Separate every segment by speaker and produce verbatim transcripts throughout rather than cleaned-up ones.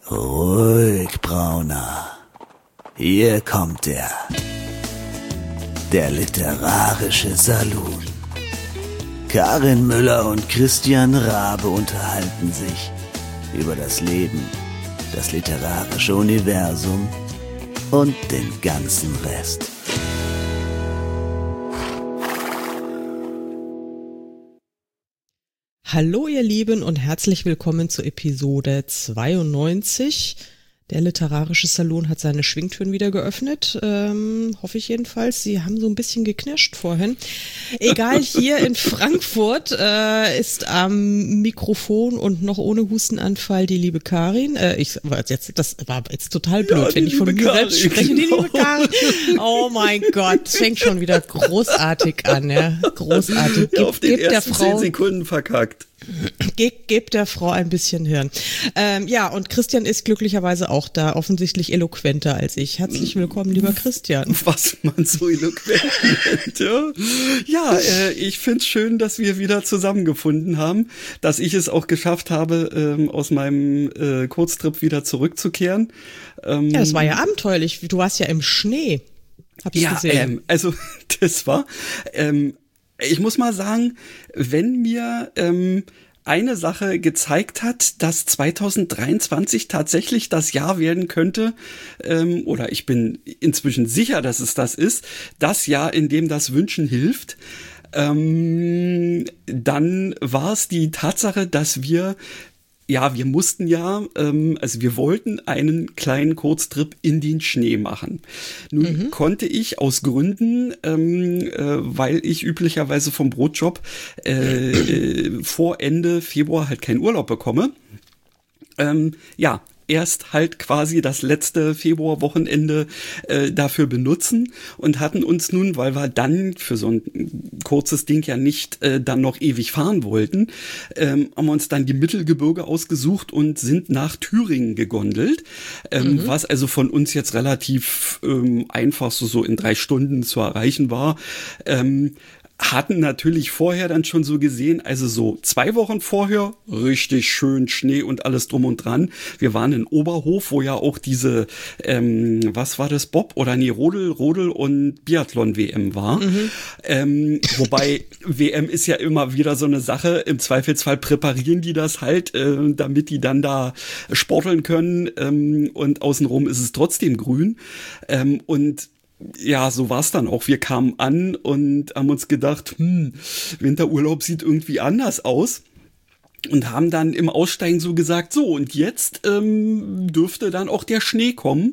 Speaker 1: Ruhig, Brauner. Hier kommt er. Der literarische Salon. Karin Müller und Christian Rabe unterhalten sich über das Leben, das literarische Universum und den ganzen Rest.
Speaker 2: Hallo ihr Lieben und herzlich willkommen zur Episode zweiundneunzig. Der literarische Salon hat seine Schwingtüren wieder geöffnet, ähm, hoffe ich jedenfalls. Sie haben so ein bisschen geknirscht vorhin. Egal, hier in Frankfurt äh, ist am Mikrofon und noch ohne Hustenanfall die liebe Karin. Äh, ich war jetzt, das war jetzt total blöd, ja, wenn ich von mir selbst spreche. Die liebe Karin. Oh mein Gott, es fängt schon wieder großartig an, ja, großartig.
Speaker 3: Ja, auf den Gib ersten der Frau, zehn Sekunden verkackt.
Speaker 2: Gebt ge, der Frau ein bisschen Hirn. Ähm, ja, und Christian ist glücklicherweise auch da, offensichtlich eloquenter als ich. Herzlich willkommen, lieber Christian.
Speaker 3: Was man so eloquent nennt, ja. Ja, äh, ich find's schön, dass wir wieder zusammengefunden haben, dass ich es auch geschafft habe, ähm, aus meinem äh, Kurztrip wieder zurückzukehren. Ähm,
Speaker 2: ja, das war ja abenteuerlich. Du warst ja im Schnee. Hab ich
Speaker 3: ja,
Speaker 2: gesehen.
Speaker 3: Ähm, also das war... Ähm, Ich muss mal sagen, wenn mir ähm, eine Sache gezeigt hat, dass zwanzig dreiundzwanzig tatsächlich das Jahr werden könnte, ähm, oder ich bin inzwischen sicher, dass es das ist, das Jahr, in dem das Wünschen hilft, ähm, dann war es die Tatsache, dass wir Ja, wir mussten ja, ähm, also wir wollten einen kleinen Kurztrip in den Schnee machen. Nun mhm. konnte ich aus Gründen, ähm, äh, weil ich üblicherweise vom Brotjob äh, äh, vor Ende Februar halt keinen Urlaub bekomme, ähm, ja, erst halt quasi das letzte Februarwochenende äh, dafür benutzen und hatten uns nun, weil wir dann für so ein kurzes Ding ja nicht äh, dann noch ewig fahren wollten, ähm, haben wir uns dann die Mittelgebirge ausgesucht und sind nach Thüringen gegondelt, ähm, mhm. was also von uns jetzt relativ ähm, einfach so, so in drei Stunden zu erreichen war. Ähm, hatten natürlich vorher dann schon so gesehen, also so zwei Wochen vorher, richtig schön Schnee und alles drum und dran. Wir waren in Oberhof, wo ja auch diese, ähm, was war das, Bob oder nee, Rodel, Rodel und Biathlon-W M war. Mhm. Ähm, wobei W M ist ja immer wieder so eine Sache, im Zweifelsfall präparieren die das halt, äh, damit die dann da sporteln können, ähm, und außenrum ist es trotzdem grün. Ähm, und ja, so war's dann auch. Wir kamen an und haben uns gedacht, hm, Winterurlaub sieht irgendwie anders aus. Und haben dann im Aussteigen so gesagt, so und jetzt ähm, dürfte dann auch der Schnee kommen.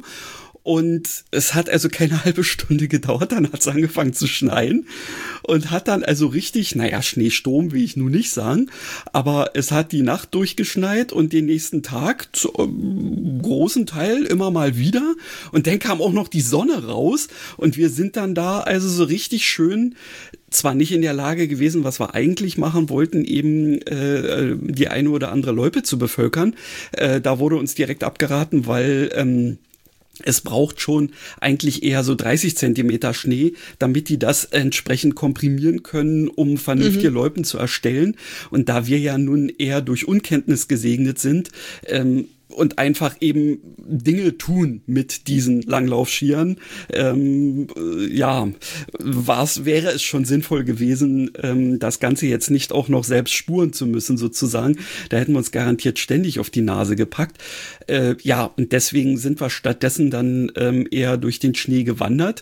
Speaker 3: Und es hat also keine halbe Stunde gedauert, dann hat es angefangen zu schneien und hat dann also richtig, naja, Schneesturm will ich nun nicht sagen, aber es hat die Nacht durchgeschneit und den nächsten Tag zu ähm, großen Teil immer mal wieder und dann kam auch noch die Sonne raus und wir sind dann da also so richtig schön zwar nicht in der Lage gewesen, was wir eigentlich machen wollten, eben äh, die eine oder andere Loipe zu bevölkern. Äh, da wurde uns direkt abgeraten, weil ähm, es braucht schon eigentlich eher so dreißig Zentimeter Schnee, damit die das entsprechend komprimieren können, um vernünftige mhm. Loipen zu erstellen. Und da wir ja nun eher durch Unkenntnis gesegnet sind, ähm, und einfach eben Dinge tun mit diesen Langlaufskiern, ähm, ja, war's, wäre es schon sinnvoll gewesen, ähm, das Ganze jetzt nicht auch noch selbst spuren zu müssen, sozusagen. Da hätten wir uns garantiert ständig auf die Nase gepackt. Äh, ja, und deswegen sind wir stattdessen dann ähm, eher durch den Schnee gewandert.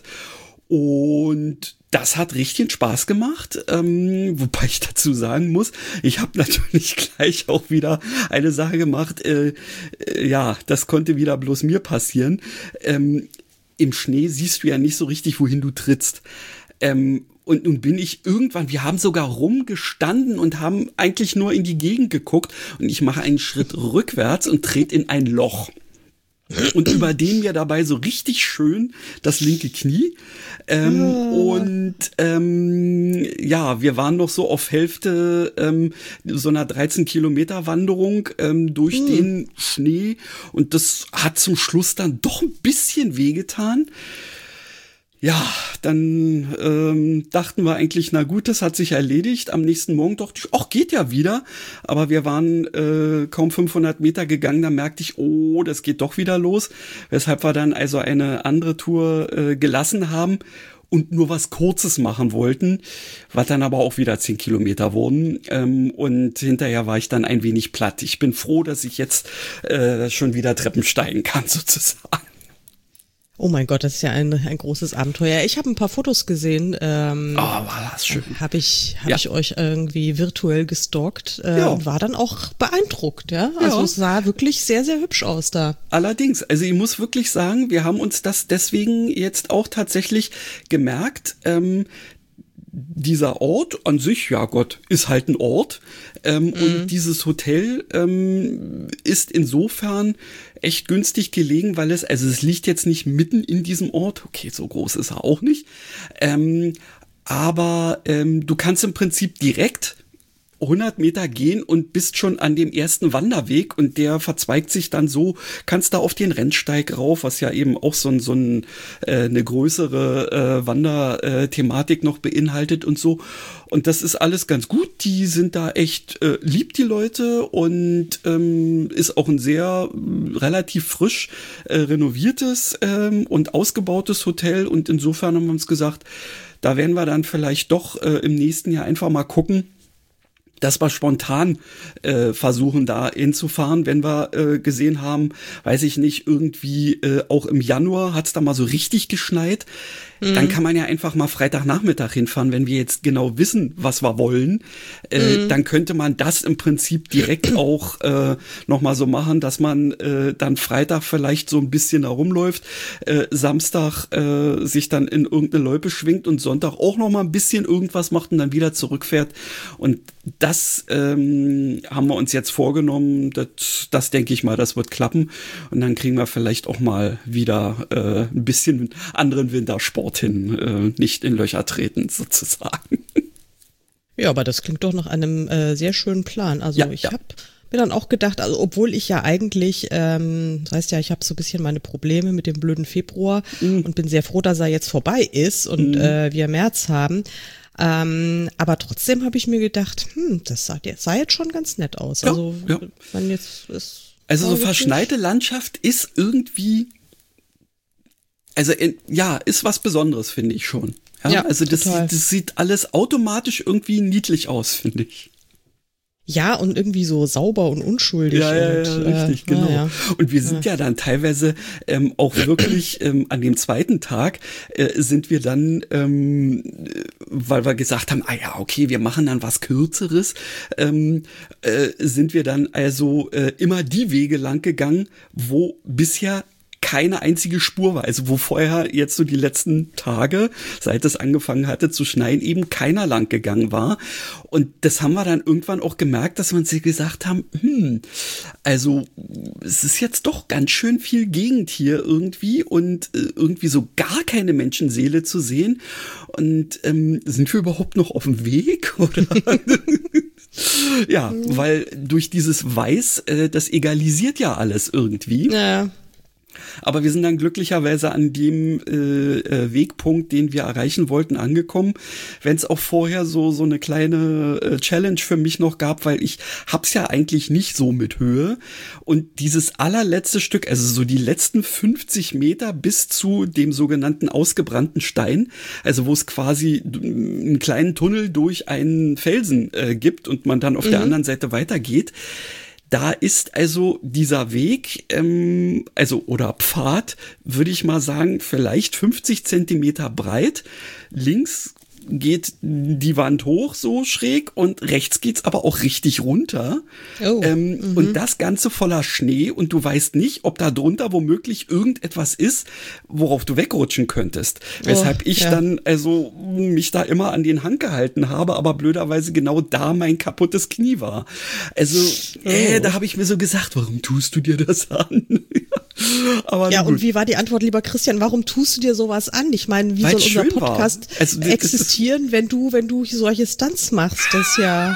Speaker 3: Und das hat richtig Spaß gemacht, ähm, wobei ich dazu sagen muss, ich habe natürlich gleich auch wieder eine Sache gemacht, äh, äh, ja, das konnte wieder bloß mir passieren. Ähm, im Schnee siehst du ja nicht so richtig, wohin du trittst. Ähm, und nun bin ich irgendwann, wir haben sogar rumgestanden und haben eigentlich nur in die Gegend geguckt und ich mache einen Schritt rückwärts und trete in ein Loch. Und überdehne mir dabei so richtig schön das linke Knie. Ähm, oh. Und ähm, ja, wir waren noch so auf Hälfte ähm, so einer dreizehn Kilometer Wanderung ähm, durch hm. den Schnee. Und das hat zum Schluss dann doch ein bisschen wehgetan. Ja, dann ähm, dachten wir eigentlich, na gut, das hat sich erledigt. Am nächsten Morgen dachte ich, ach, geht ja wieder. Aber wir waren äh, kaum fünfhundert Meter gegangen, da merkte ich, oh, das geht doch wieder los. Weshalb wir dann also eine andere Tour äh, gelassen haben und nur was Kurzes machen wollten, was dann aber auch wieder zehn Kilometer wurden. Ähm, und hinterher war ich dann ein wenig platt. Ich bin froh, dass ich jetzt äh, schon wieder Treppen steigen kann, sozusagen.
Speaker 2: Oh mein Gott, das ist ja ein, ein großes Abenteuer. Ich habe ein paar Fotos gesehen. Ähm,
Speaker 3: oh, war das schön.
Speaker 2: Habe ich, hab
Speaker 3: ja.
Speaker 2: ich euch irgendwie virtuell gestalkt äh,
Speaker 3: ja.
Speaker 2: und war dann auch beeindruckt. Ja, also ja. Es sah wirklich sehr, sehr hübsch aus da.
Speaker 3: Allerdings, also ich muss wirklich sagen, wir haben uns das deswegen jetzt auch tatsächlich gemerkt. Ähm, dieser Ort an sich, ja Gott, ist halt ein Ort. Ähm, mhm. Und dieses Hotel ähm, ist insofern echt günstig gelegen, weil es, also es liegt jetzt nicht mitten in diesem Ort. Okay, so groß ist er auch nicht. Ähm, aber ähm, du kannst im Prinzip direkt hundert Meter gehen und bist schon an dem ersten Wanderweg und der verzweigt sich dann so, kannst da auf den Rennsteig rauf, was ja eben auch so, ein, so ein, äh, eine größere äh, Wanderthematik noch beinhaltet und so. Und das ist alles ganz gut. Die sind da echt äh, lieb, die Leute, und ähm, ist auch ein sehr äh, relativ frisch äh, renoviertes ähm, und ausgebautes Hotel. Und insofern haben wir uns gesagt, da werden wir dann vielleicht doch äh, im nächsten Jahr einfach mal gucken, dass wir spontan äh, versuchen, da hinzufahren, wenn wir äh, gesehen haben, weiß ich nicht, irgendwie äh, auch im Januar hat's da mal so richtig geschneit. Mhm. Dann kann man ja einfach mal Freitagnachmittag hinfahren, wenn wir jetzt genau wissen, was wir wollen. Äh, mhm. Dann könnte man das im Prinzip direkt auch äh, nochmal so machen, dass man äh, dann Freitag vielleicht so ein bisschen da rumläuft, äh, Samstag äh, sich dann in irgendeine Loipe schwingt und Sonntag auch nochmal ein bisschen irgendwas macht und dann wieder zurückfährt. Und das ähm, haben wir uns jetzt vorgenommen. Das, das denke ich mal, das wird klappen. Und dann kriegen wir vielleicht auch mal wieder äh, ein bisschen anderen Wintersport hin, äh, nicht in Löcher treten sozusagen.
Speaker 2: Ja, aber das klingt doch nach einem äh, sehr schönen Plan. Also
Speaker 3: ja,
Speaker 2: ich
Speaker 3: ja.
Speaker 2: habe mir dann auch gedacht, also obwohl ich ja eigentlich, ähm, das heißt ja, ich habe so ein bisschen meine Probleme mit dem blöden Februar mhm. und bin sehr froh, dass er jetzt vorbei ist und mhm. äh, wir März haben. Ähm, aber trotzdem habe ich mir gedacht, hm, das sah, das sah jetzt schon ganz nett aus.
Speaker 3: Ja,
Speaker 2: also
Speaker 3: ja.
Speaker 2: wenn jetzt ist
Speaker 3: also so verschneite Landschaft ist irgendwie, also in, ja, ist was Besonderes, finde ich schon. Ja, ja, also das, das sieht alles automatisch irgendwie niedlich aus, finde ich.
Speaker 2: Ja, und irgendwie so sauber und unschuldig.
Speaker 3: Ja, ja,
Speaker 2: und,
Speaker 3: ja richtig,
Speaker 2: äh,
Speaker 3: genau.
Speaker 2: Ja.
Speaker 3: Und wir sind ja, ja dann teilweise ähm, auch wirklich ähm, an dem zweiten Tag äh, sind wir dann, ähm, weil wir gesagt haben, ah ja, okay, wir machen dann was Kürzeres, ähm, äh, sind wir dann also äh, immer die Wege lang gegangen, wo bisher keine einzige Spur war, also wo vorher jetzt so die letzten Tage, seit es angefangen hatte zu schneien, eben keiner lang gegangen war. Und das haben wir dann irgendwann auch gemerkt, dass wir uns gesagt haben, hm, also es ist jetzt doch ganz schön viel Gegend hier irgendwie und äh, irgendwie so gar keine Menschenseele zu sehen. Und ähm, sind wir überhaupt noch auf dem Weg, oder? Ja, weil durch dieses Weiß, äh, das egalisiert ja alles irgendwie.
Speaker 2: Ja.
Speaker 3: Aber wir sind dann glücklicherweise an dem äh, äh, Wegpunkt, den wir erreichen wollten, angekommen. Wenn es auch vorher so so eine kleine äh, Challenge für mich noch gab, weil ich hab's ja eigentlich nicht so mit Höhe. Und dieses allerletzte Stück, also so die letzten fünfzig Meter bis zu dem sogenannten ausgebrannten Stein, also wo es quasi einen kleinen Tunnel durch einen Felsen äh, gibt und man dann auf mhm. der anderen Seite weitergeht. Da ist also dieser Weg, ähm, also oder Pfad, würde ich mal sagen, vielleicht fünfzig Zentimeter breit. Links geht die Wand hoch, so schräg, und rechts geht's aber auch richtig runter. Oh, ähm, mhm. Und das Ganze voller Schnee, und du weißt nicht, ob da drunter womöglich irgendetwas ist, worauf du wegrutschen könntest. Oh, Weshalb ich ja. dann also mich da immer an den Hang gehalten habe, aber blöderweise genau da mein kaputtes Knie war. Also äh, oh. da habe ich mir so gesagt, warum tust du dir das an? Aber
Speaker 2: ja,
Speaker 3: gut.
Speaker 2: Und wie war die Antwort, lieber Christian, warum tust du dir sowas an? Ich meine, wie
Speaker 3: Weil's
Speaker 2: soll unser Podcast
Speaker 3: also,
Speaker 2: existieren, wenn du, wenn du solche Stunts machst? Das ist ja,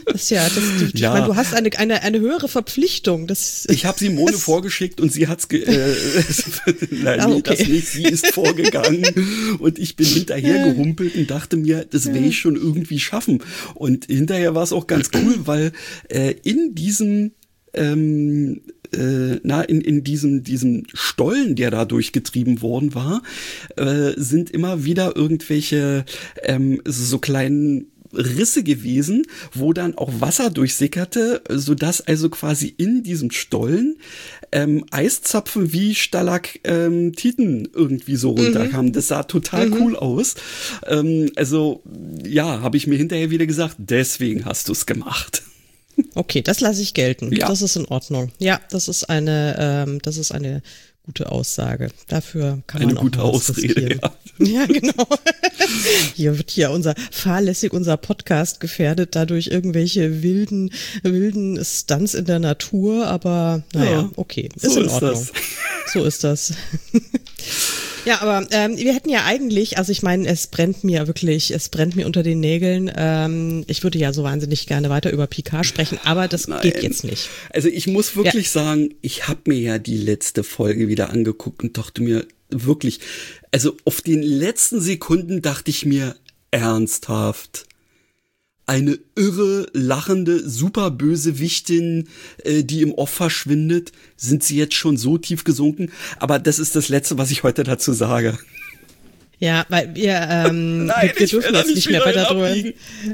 Speaker 2: Das ist ja, das, du, ich
Speaker 3: Ja.
Speaker 2: meine, du hast eine, eine, eine höhere Verpflichtung. Das,
Speaker 3: Ich habe sie Mone
Speaker 2: das,
Speaker 3: vorgeschickt und sie hat's ge äh, Nein,
Speaker 2: Ah,
Speaker 3: nee,
Speaker 2: okay.
Speaker 3: das nicht. Sie ist vorgegangen und ich bin hinterher gehumpelt und dachte mir, das werde ich schon irgendwie schaffen. Und hinterher war es auch ganz cool, weil äh, in diesem ähm, äh, na, in, in diesem, diesem Stollen, der da durchgetrieben worden war, äh, sind immer wieder irgendwelche ähm, so kleinen Risse gewesen, wo dann auch Wasser durchsickerte, sodass also quasi in diesem Stollen ähm, Eiszapfen wie Stalaktiten ähm, irgendwie so runterkamen. Mhm. Das sah total mhm. cool aus. Ähm, also ja, habe ich mir hinterher wieder gesagt, deswegen hast du es gemacht.
Speaker 2: Okay, das lasse ich gelten.
Speaker 3: Ja.
Speaker 2: Das ist in Ordnung. Ja, das ist eine, ähm, das ist eine gute Aussage. Dafür kann
Speaker 3: eine
Speaker 2: man auch
Speaker 3: gute
Speaker 2: mal was
Speaker 3: Ausrede.
Speaker 2: riskieren.
Speaker 3: Ja.
Speaker 2: Ja, genau. Hier wird hier unser fahrlässig unser Podcast gefährdet dadurch irgendwelche wilden wilden Stunts in der Natur, aber naja,
Speaker 3: Ja,
Speaker 2: okay, ist
Speaker 3: so
Speaker 2: in
Speaker 3: ist
Speaker 2: Ordnung.
Speaker 3: das.
Speaker 2: So ist das. Ja, aber ähm, wir hätten ja eigentlich, also ich meine, es brennt mir wirklich, es brennt mir unter den Nägeln. Ähm, ich würde ja so wahnsinnig gerne weiter über Picard sprechen, aber das
Speaker 3: Nein.
Speaker 2: geht jetzt nicht.
Speaker 3: Also ich muss wirklich
Speaker 2: Ja.
Speaker 3: sagen, ich habe mir ja die letzte Folge wieder angeguckt und dachte mir wirklich, also auf den letzten Sekunden dachte ich mir ernsthaft, eine irre, lachende, superbösewichtin, äh, die im Off verschwindet. Sind sie jetzt schon so tief gesunken? Aber das ist das Letzte, was ich heute dazu sage.
Speaker 2: Ja, weil wir, ähm,
Speaker 3: Nein,
Speaker 2: wir, wir
Speaker 3: ich will
Speaker 2: dürfen
Speaker 3: da
Speaker 2: jetzt
Speaker 3: nicht
Speaker 2: nicht mehr
Speaker 3: wieder
Speaker 2: weiter drüber.
Speaker 3: abbiegen.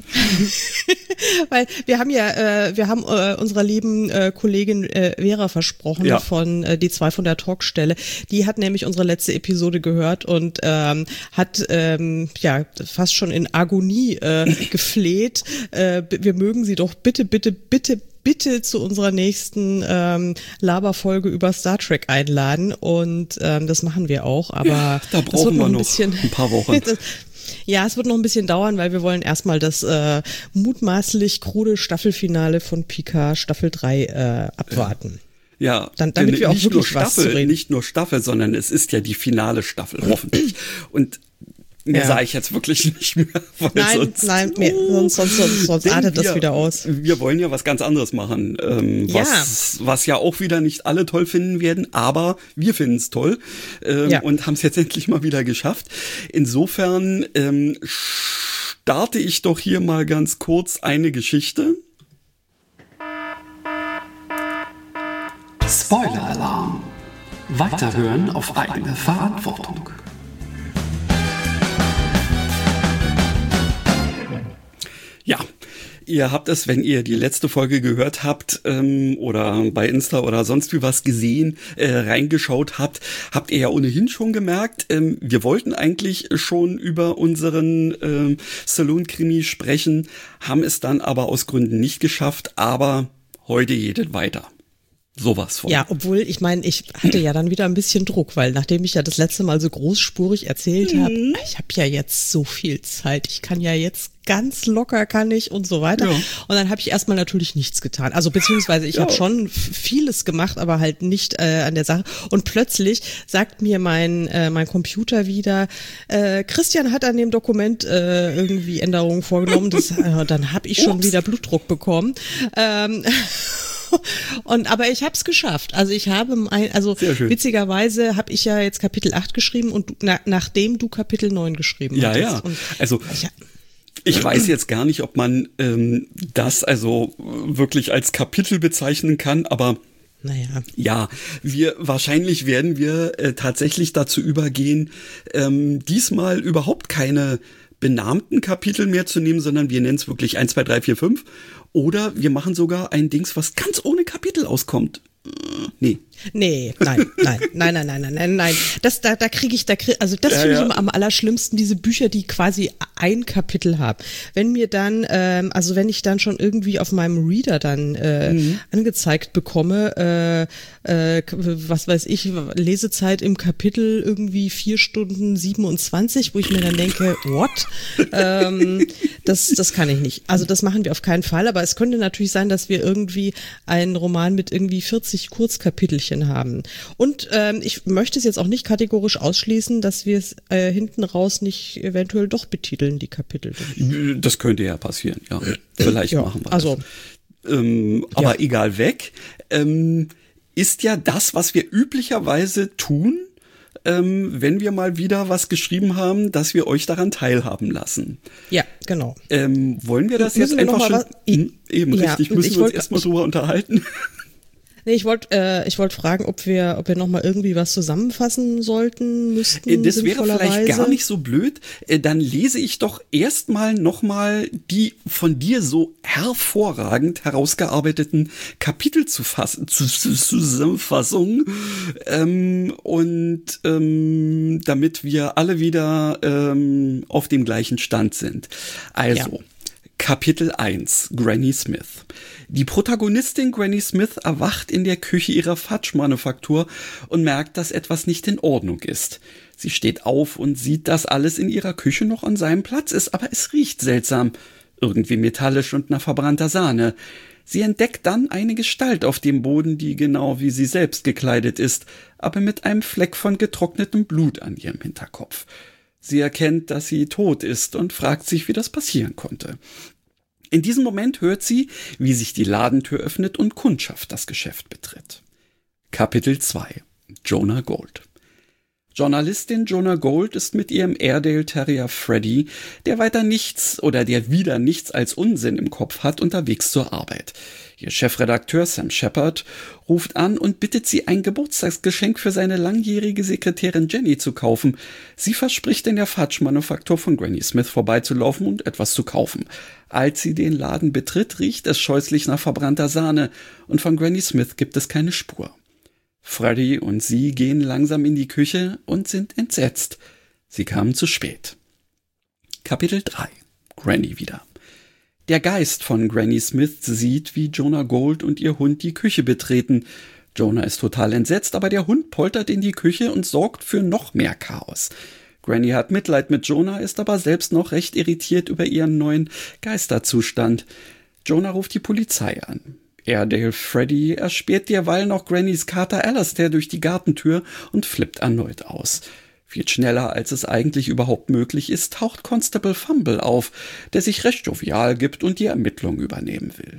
Speaker 2: Weil wir haben ja, äh, wir haben äh, unserer lieben äh, Kollegin äh, Vera versprochen
Speaker 3: Ja.
Speaker 2: von äh, die zwei von der Talkstelle. Die hat nämlich unsere letzte Episode gehört und ähm, hat ähm, ja fast schon in Agonie äh, gefleht. Äh, wir mögen sie doch bitte, bitte, bitte. bitte zu unserer nächsten ähm, Laberfolge über Star Trek einladen und ähm, das machen wir auch, aber
Speaker 3: Ja, da
Speaker 2: das
Speaker 3: brauchen
Speaker 2: wird noch
Speaker 3: wir
Speaker 2: ein
Speaker 3: noch
Speaker 2: bisschen
Speaker 3: ein paar Wochen.
Speaker 2: das, ja, es wird noch ein bisschen dauern, weil wir wollen erstmal das äh, mutmaßlich krude Staffelfinale von Picard Staffel drei äh, abwarten.
Speaker 3: Ja,
Speaker 2: Dann- damit
Speaker 3: denn
Speaker 2: wir auch
Speaker 3: nicht
Speaker 2: wirklich
Speaker 3: nur
Speaker 2: was
Speaker 3: Staffel,
Speaker 2: zu reden.
Speaker 3: nicht nur Staffel, sondern es ist ja die finale Staffel, hoffentlich. Und mehr
Speaker 2: Ja.
Speaker 3: sage ich jetzt wirklich nicht mehr. Weil
Speaker 2: Nein,
Speaker 3: sonst,
Speaker 2: nein, mehr, sonst, sonst, sonst, sonst
Speaker 3: Denn
Speaker 2: artet das
Speaker 3: wir,
Speaker 2: wieder aus.
Speaker 3: Wir wollen ja was ganz anderes machen, ähm,
Speaker 2: Ja.
Speaker 3: was, was ja auch wieder nicht alle toll finden werden, aber wir finden es toll ähm,
Speaker 2: Ja.
Speaker 3: und haben es jetzt endlich mal wieder geschafft. Insofern ähm, starte ich doch hier mal ganz kurz eine Geschichte.
Speaker 4: Spoiler-Alarm. Weiterhören auf eigene Verantwortung.
Speaker 3: Ja, ihr habt es, wenn ihr die letzte Folge gehört habt ähm, oder bei Insta oder sonst wie was gesehen, äh, reingeschaut habt, habt ihr ja ohnehin schon gemerkt, ähm, wir wollten eigentlich schon über unseren ähm, Saloon-Krimi sprechen, haben es dann aber aus Gründen nicht geschafft, aber heute geht es weiter. Sowas von.
Speaker 2: Ja, obwohl, ich meine, ich hatte ja dann wieder ein bisschen Druck, weil nachdem ich ja das letzte Mal so großspurig erzählt
Speaker 3: Mhm.
Speaker 2: habe, ich habe ja jetzt so viel Zeit, ich kann ja jetzt ganz locker kann ich und so weiter.
Speaker 3: Ja.
Speaker 2: Und dann habe ich erstmal natürlich nichts getan. Also beziehungsweise ich
Speaker 3: Ja.
Speaker 2: habe schon vieles gemacht, aber halt nicht äh, an der Sache. Und plötzlich sagt mir mein äh, mein Computer wieder, äh, Christian hat an dem Dokument äh, irgendwie Änderungen vorgenommen. Das, äh, dann habe ich schon
Speaker 3: Ups.
Speaker 2: wieder Blutdruck bekommen. Ähm, Und aber ich habe es geschafft. Also ich habe mein, also
Speaker 3: Sehr schön.
Speaker 2: witzigerweise habe ich ja jetzt Kapitel acht geschrieben und du, na, nachdem du Kapitel neun geschrieben
Speaker 3: Ja,
Speaker 2: hattest.
Speaker 3: ja.
Speaker 2: Und
Speaker 3: Also
Speaker 2: ich,
Speaker 3: ich weiß jetzt gar nicht, ob man ähm, das also wirklich als Kapitel bezeichnen kann, aber
Speaker 2: naja.
Speaker 3: ja, wir wahrscheinlich werden wir äh, tatsächlich dazu übergehen, ähm, diesmal überhaupt keine benannten Kapitel mehr zu nehmen, sondern wir nennen es wirklich eins, zwei, drei, vier, fünf. Oder wir machen sogar ein Dings, was ganz ohne Kapitel auskommt. Äh, nee.
Speaker 2: Nee, nein, nein, nein, nein, nein, nein, nein, nein. Das, da, da kriege ich, da krieg, also das
Speaker 3: Ja,
Speaker 2: finde ich
Speaker 3: ja.
Speaker 2: immer am allerschlimmsten, diese Bücher, die quasi ein Kapitel haben. Wenn mir dann, ähm, also wenn ich dann schon irgendwie auf meinem Reader dann äh,
Speaker 3: Mhm.
Speaker 2: angezeigt bekomme, äh, äh, was weiß ich, Lesezeit im Kapitel irgendwie vier Stunden siebenundzwanzig, wo ich mir dann denke, what? ähm, das, das kann ich nicht. Also das machen wir auf keinen Fall, aber es könnte natürlich sein, dass wir irgendwie einen Roman mit irgendwie vierzig Kurzkapitelchen haben. Und ähm, ich möchte es jetzt auch nicht kategorisch ausschließen, dass wir es äh, hinten raus nicht eventuell doch betiteln bündeln, die Kapitel.
Speaker 3: Das könnte ja passieren, ja. Vielleicht
Speaker 2: ja,
Speaker 3: machen wir
Speaker 2: also,
Speaker 3: das. Ähm, aber
Speaker 2: ja.
Speaker 3: egal weg, ähm, ist ja das, was wir üblicherweise tun, ähm, wenn wir mal wieder was geschrieben haben, dass wir euch daran teilhaben lassen.
Speaker 2: Ja, genau.
Speaker 3: Ähm, wollen wir das
Speaker 2: Müssen
Speaker 3: jetzt
Speaker 2: wir
Speaker 3: einfach schon?
Speaker 2: Was, ich,
Speaker 3: eben,
Speaker 2: ja,
Speaker 3: richtig, müssen wir uns
Speaker 2: wollt,
Speaker 3: erstmal drüber unterhalten.
Speaker 2: Nee, ich wollte äh, ich wollte fragen, ob wir ob wir noch mal irgendwie was zusammenfassen sollten, müssten.
Speaker 3: Das wäre vielleicht gar nicht so blöd. Dann lese ich doch erstmal noch mal die von dir so hervorragend herausgearbeiteten Kapitel zu fassen, zu, zu, Zusammenfassungen ähm, und ähm, damit wir alle wieder ähm, auf dem gleichen Stand sind. Also ja. Kapitel eins, Granny Smith. Die Protagonistin Granny Smith erwacht in der Küche ihrer Fudge-Manufaktur und merkt, dass etwas nicht in Ordnung ist. Sie steht auf und sieht, dass alles in ihrer Küche noch an seinem Platz ist, aber es riecht seltsam, irgendwie metallisch und nach verbrannter Sahne. Sie entdeckt dann eine Gestalt auf dem Boden, die genau wie sie selbst gekleidet ist, aber mit einem Fleck von getrocknetem Blut an ihrem Hinterkopf. Sie erkennt, dass sie tot ist und fragt sich, wie das passieren konnte. In diesem Moment hört sie, wie sich die Ladentür öffnet und Kundschaft das Geschäft betritt. Kapitel zwei. Jonah Gold. Journalistin Jonah Gold ist mit ihrem Airedale Terrier Freddy, der weiter nichts oder der wieder nichts als Unsinn im Kopf hat, unterwegs zur Arbeit. Ihr Chefredakteur Sam Shepard ruft an und bittet sie, ein Geburtstagsgeschenk für seine langjährige Sekretärin Jenny zu kaufen. Sie verspricht, in der Fudge-Manufaktur von Granny Smith vorbeizulaufen und etwas zu kaufen. Als sie den Laden betritt, riecht es scheußlich nach verbrannter Sahne und von Granny Smith gibt es keine Spur. Freddy und sie gehen langsam in die Küche und sind entsetzt. Sie kamen zu spät. Kapitel drei. Granny wieder. Der Geist von Granny Smith sieht, wie Jonah Gold und ihr Hund die Küche betreten. Jonah ist total entsetzt, aber der Hund poltert in die Küche und sorgt für noch mehr Chaos. Granny hat Mitleid mit Jonah, ist aber selbst noch recht irritiert über ihren neuen Geisterzustand. Jonah ruft die Polizei an. Airedale Freddy erspäht derweil noch Grannys Kater Alastair durch die Gartentür und flippt erneut aus. Viel schneller, als es eigentlich überhaupt möglich ist, taucht Constable Fumble auf, der sich recht jovial gibt und die Ermittlung übernehmen will.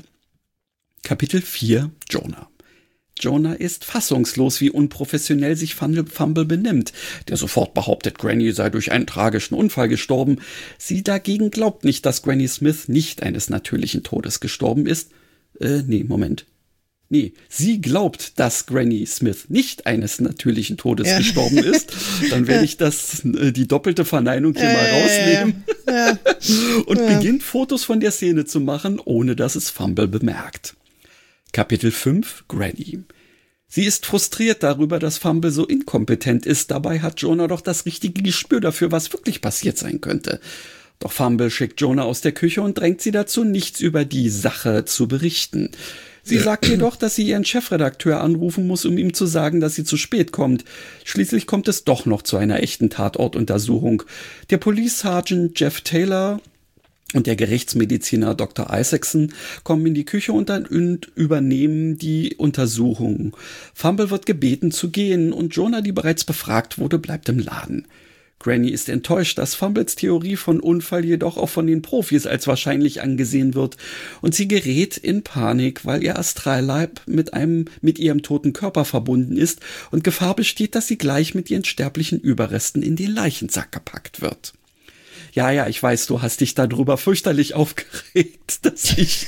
Speaker 3: Kapitel vier. Jonah. Jonah ist fassungslos, wie unprofessionell sich Fumble benimmt, der sofort behauptet, Granny sei durch einen tragischen Unfall gestorben. Sie dagegen glaubt nicht, dass Granny Smith nicht eines natürlichen Todes gestorben ist. Äh, nee, Moment. Nee, sie glaubt, dass Granny Smith nicht eines natürlichen Todes ja. gestorben ist. Dann werde ich das, äh, die doppelte Verneinung hier äh, mal rausnehmen. Ja, ja. Und ja. beginnt Fotos von der Szene zu machen, ohne dass es Fumble bemerkt. Kapitel fünf. Granny. Sie ist frustriert darüber, dass Fumble so inkompetent ist. Dabei hat Jonah doch das richtige Gespür dafür, was wirklich passiert sein könnte. Doch Fumble schickt Jonah aus der Küche und drängt sie dazu, nichts über die Sache zu berichten. Sie sagt jedoch, dass sie ihren Chefredakteur anrufen muss, um ihm zu sagen, dass sie zu spät kommt. Schließlich kommt es doch noch zu einer echten Tatortuntersuchung. Der Police Sergeant Jeff Taylor und der Gerichtsmediziner Doktor Isaacson kommen in die Küche und dann und übernehmen die Untersuchung. Fumble wird gebeten zu gehen und Jonah, die bereits befragt wurde, bleibt im Laden. Granny ist enttäuscht, dass Fumbles Theorie von Unfall jedoch auch von den Profis als wahrscheinlich angesehen wird und sie gerät in Panik, weil ihr Astralleib mit einem mit ihrem toten Körper verbunden ist und Gefahr besteht, dass sie gleich mit ihren sterblichen Überresten in den Leichensack gepackt wird. Ja, ja, ich weiß, du hast dich darüber fürchterlich aufgeregt, dass ich,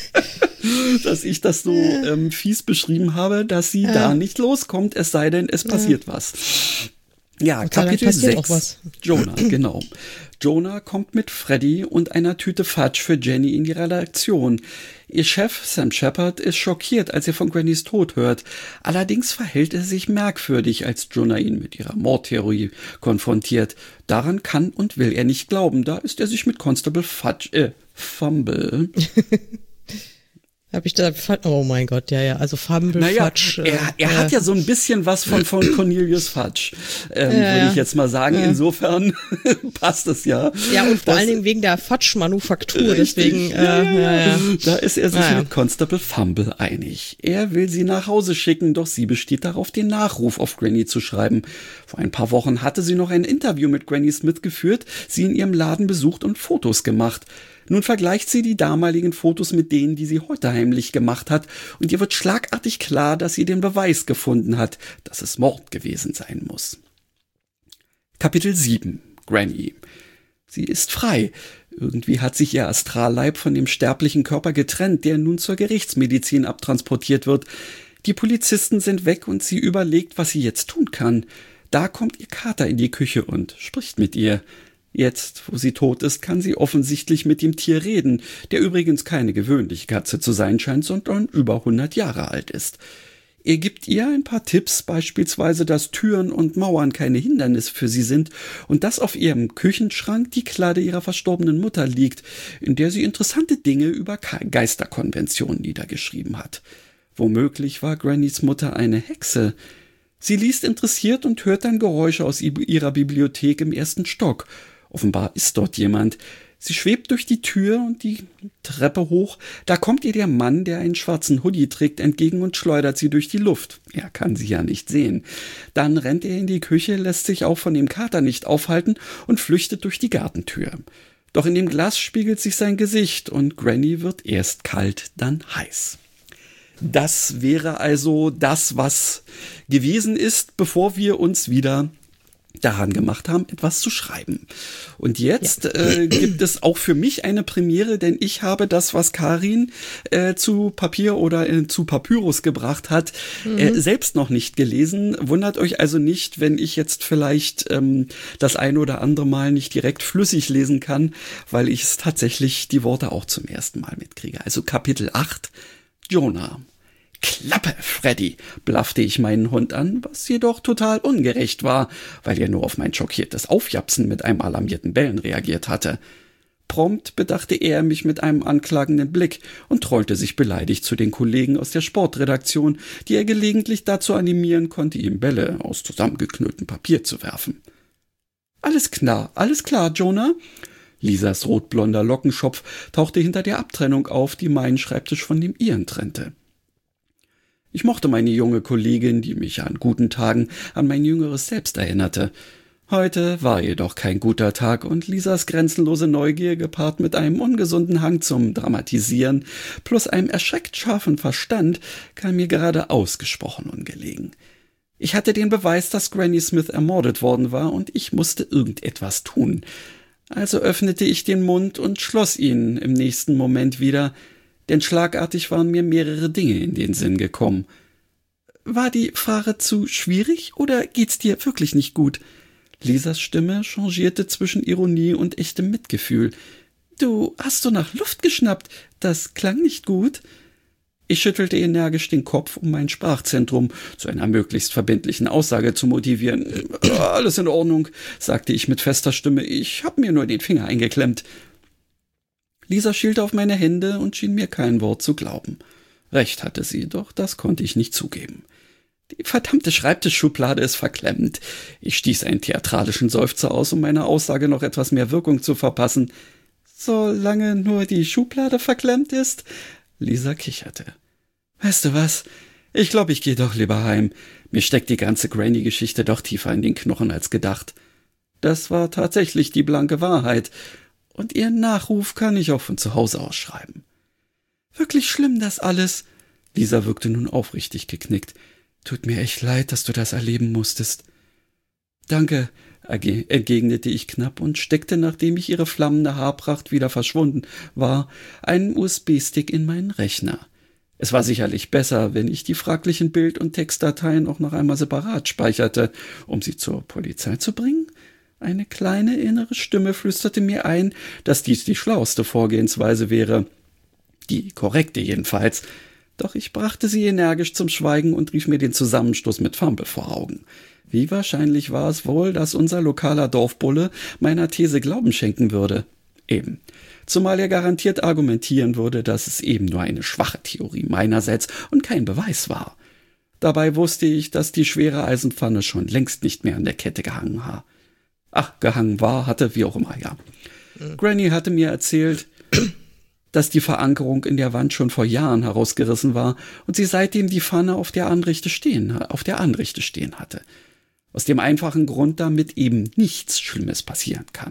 Speaker 3: dass ich das so ähm, fies beschrieben habe, dass sie ja. da nicht loskommt, es sei denn, es passiert ja. was. Ja, und Kapitel sechs. Jonah, genau. Jonah kommt mit Freddy und einer Tüte Fudge für Jenny in die Redaktion. Ihr Chef, Sam Shepard, ist schockiert, als er von Grannys Tod hört. Allerdings verhält er sich merkwürdig, als Jonah ihn mit ihrer Mordtheorie konfrontiert. Daran kann und will er nicht glauben. Da ist er sich mit Constable Fudge, äh, Fumble
Speaker 2: Hab ich da, oh mein Gott, ja, ja, also Fumble
Speaker 3: naja,
Speaker 2: Fudge.
Speaker 3: Er, er äh, hat ja so ein bisschen was von, von Cornelius Fudge, ähm, ja, würde ich jetzt mal sagen. Ja. Insofern passt es ja.
Speaker 2: Ja, und vor das, allen Dingen wegen der Fudge-Manufaktur, deswegen. Äh, ja, ja, ja. Ja.
Speaker 3: Da ist er sich ja. mit Constable Fumble einig. Er will sie nach Hause schicken, doch sie besteht darauf, den Nachruf auf Granny zu schreiben. Vor ein paar Wochen hatte sie noch ein Interview mit Granny Smith geführt, sie in ihrem Laden besucht und Fotos gemacht. Nun vergleicht sie die damaligen Fotos mit denen, die sie heute heimlich gemacht hat, und ihr wird schlagartig klar, dass sie den Beweis gefunden hat, dass es Mord gewesen sein muss. Kapitel sieben. Granny. Sie ist frei. Irgendwie hat sich ihr Astralleib von dem sterblichen Körper getrennt, der nun zur Gerichtsmedizin abtransportiert wird. Die Polizisten sind weg und sie überlegt, was sie jetzt tun kann. Da kommt ihr Kater in die Küche und spricht mit ihr. Jetzt, wo sie tot ist, kann sie offensichtlich mit dem Tier reden, der übrigens keine gewöhnliche Katze zu sein scheint, sondern über hundert Jahre alt ist. Er gibt ihr ein paar Tipps, beispielsweise, dass Türen und Mauern keine Hindernis für sie sind und dass auf ihrem Küchenschrank die Kladde ihrer verstorbenen Mutter liegt, in der sie interessante Dinge über Geisterkonventionen niedergeschrieben hat. Womöglich war Grannys Mutter eine Hexe. Sie liest interessiert und hört dann Geräusche aus ihrer Bibliothek im ersten Stock. Offenbar ist dort jemand. Sie schwebt durch die Tür und die Treppe hoch. Da kommt ihr der Mann, der einen schwarzen Hoodie trägt, entgegen und schleudert sie durch die Luft. Er kann sie ja nicht sehen. Dann rennt er in die Küche, lässt sich auch von dem Kater nicht aufhalten und flüchtet durch die Gartentür. Doch in dem Glas spiegelt sich sein Gesicht und Granny wird erst kalt, dann heiß. Das wäre also das, was gewesen ist, bevor wir uns wieder daran gemacht haben, etwas zu schreiben. Und jetzt ja. äh, gibt es auch für mich eine Premiere, denn ich habe das, was Karin äh, zu Papier oder äh, zu Papyrus gebracht hat, mhm. äh, selbst noch nicht gelesen. Wundert euch also nicht, wenn ich jetzt vielleicht ähm, das ein oder andere Mal nicht direkt flüssig lesen kann, weil ich es tatsächlich die Worte auch zum ersten Mal mitkriege. Also Kapitel acht, Jonah. Klappe, Freddy, blaffte ich meinen Hund an, was jedoch total ungerecht war, weil er nur auf mein schockiertes Aufjapsen mit einem alarmierten Bellen reagiert hatte. Prompt bedachte er mich mit einem anklagenden Blick und trollte sich beleidigt zu den Kollegen aus der Sportredaktion, die er gelegentlich dazu animieren konnte, ihm Bälle aus zusammengeknülltem Papier zu werfen. Alles klar, alles klar, Jonah. Lisas rotblonder Lockenschopf tauchte hinter der Abtrennung auf, die meinen Schreibtisch von dem ihren trennte. Ich mochte meine junge Kollegin, die mich an guten Tagen an mein jüngeres Selbst erinnerte. Heute war jedoch kein guter Tag und Lisas grenzenlose Neugier gepaart mit einem ungesunden Hang zum Dramatisieren plus einem erschreckt scharfen Verstand kam mir gerade ausgesprochen ungelegen. Ich hatte den Beweis, dass Granny Smith ermordet worden war und ich musste irgendetwas tun. Also öffnete ich den Mund und schloss ihn im nächsten Moment wieder, denn schlagartig waren mir mehrere Dinge in den Sinn gekommen. War die Frage zu schwierig oder geht's dir wirklich nicht gut? Lisas Stimme changierte zwischen Ironie und echtem Mitgefühl. Du hast so nach Luft geschnappt, das klang nicht gut. Ich schüttelte energisch den Kopf, um mein Sprachzentrum zu einer möglichst verbindlichen Aussage zu motivieren. Alles in Ordnung, sagte ich mit fester Stimme, ich hab mir nur den Finger eingeklemmt. Lisa schielte auf meine Hände und schien mir kein Wort zu glauben. Recht hatte sie, doch das konnte ich nicht zugeben. Die verdammte Schreibtischschublade ist verklemmt. Ich stieß einen theatralischen Seufzer aus, um meiner Aussage noch etwas mehr Wirkung zu verpassen. Solange nur die Schublade verklemmt ist? Lisa kicherte. Weißt du was? Ich glaube, ich gehe doch lieber heim. Mir steckt die ganze Granny-Geschichte doch tiefer in den Knochen als gedacht. Das war tatsächlich die blanke Wahrheit. Und ihren Nachruf kann ich auch von zu Hause aus schreiben. Wirklich schlimm, das alles. Lisa wirkte nun aufrichtig geknickt. Tut mir echt leid, dass du das erleben musstest. Danke, entgegnete ich knapp und steckte, nachdem ich ihre flammende Haarpracht wieder verschwunden war, einen U S B-Stick in meinen Rechner. Es war sicherlich besser, wenn ich die fraglichen Bild- und Textdateien auch noch einmal separat speicherte, um sie zur Polizei zu bringen. Eine kleine innere Stimme flüsterte mir ein, dass dies die schlauste Vorgehensweise wäre. Die korrekte jedenfalls. Doch ich brachte sie energisch zum Schweigen und rief mir den Zusammenstoß mit Fumble vor Augen. Wie wahrscheinlich war es wohl, dass unser lokaler Dorfbulle meiner These Glauben schenken würde? Eben. Zumal er garantiert argumentieren würde, dass es eben nur eine schwache Theorie meinerseits und kein Beweis war. Dabei wusste ich, dass die schwere Eisenpfanne schon längst nicht mehr an der Kette gehangen war. Ach, gehangen war, hatte, wie auch immer, ja. Mhm. Granny hatte mir erzählt, dass die Verankerung in der Wand schon vor Jahren herausgerissen war und sie seitdem die Pfanne auf der Anrichte stehen, auf der Anrichte stehen hatte. Aus dem einfachen Grund, damit eben nichts Schlimmes passieren kann.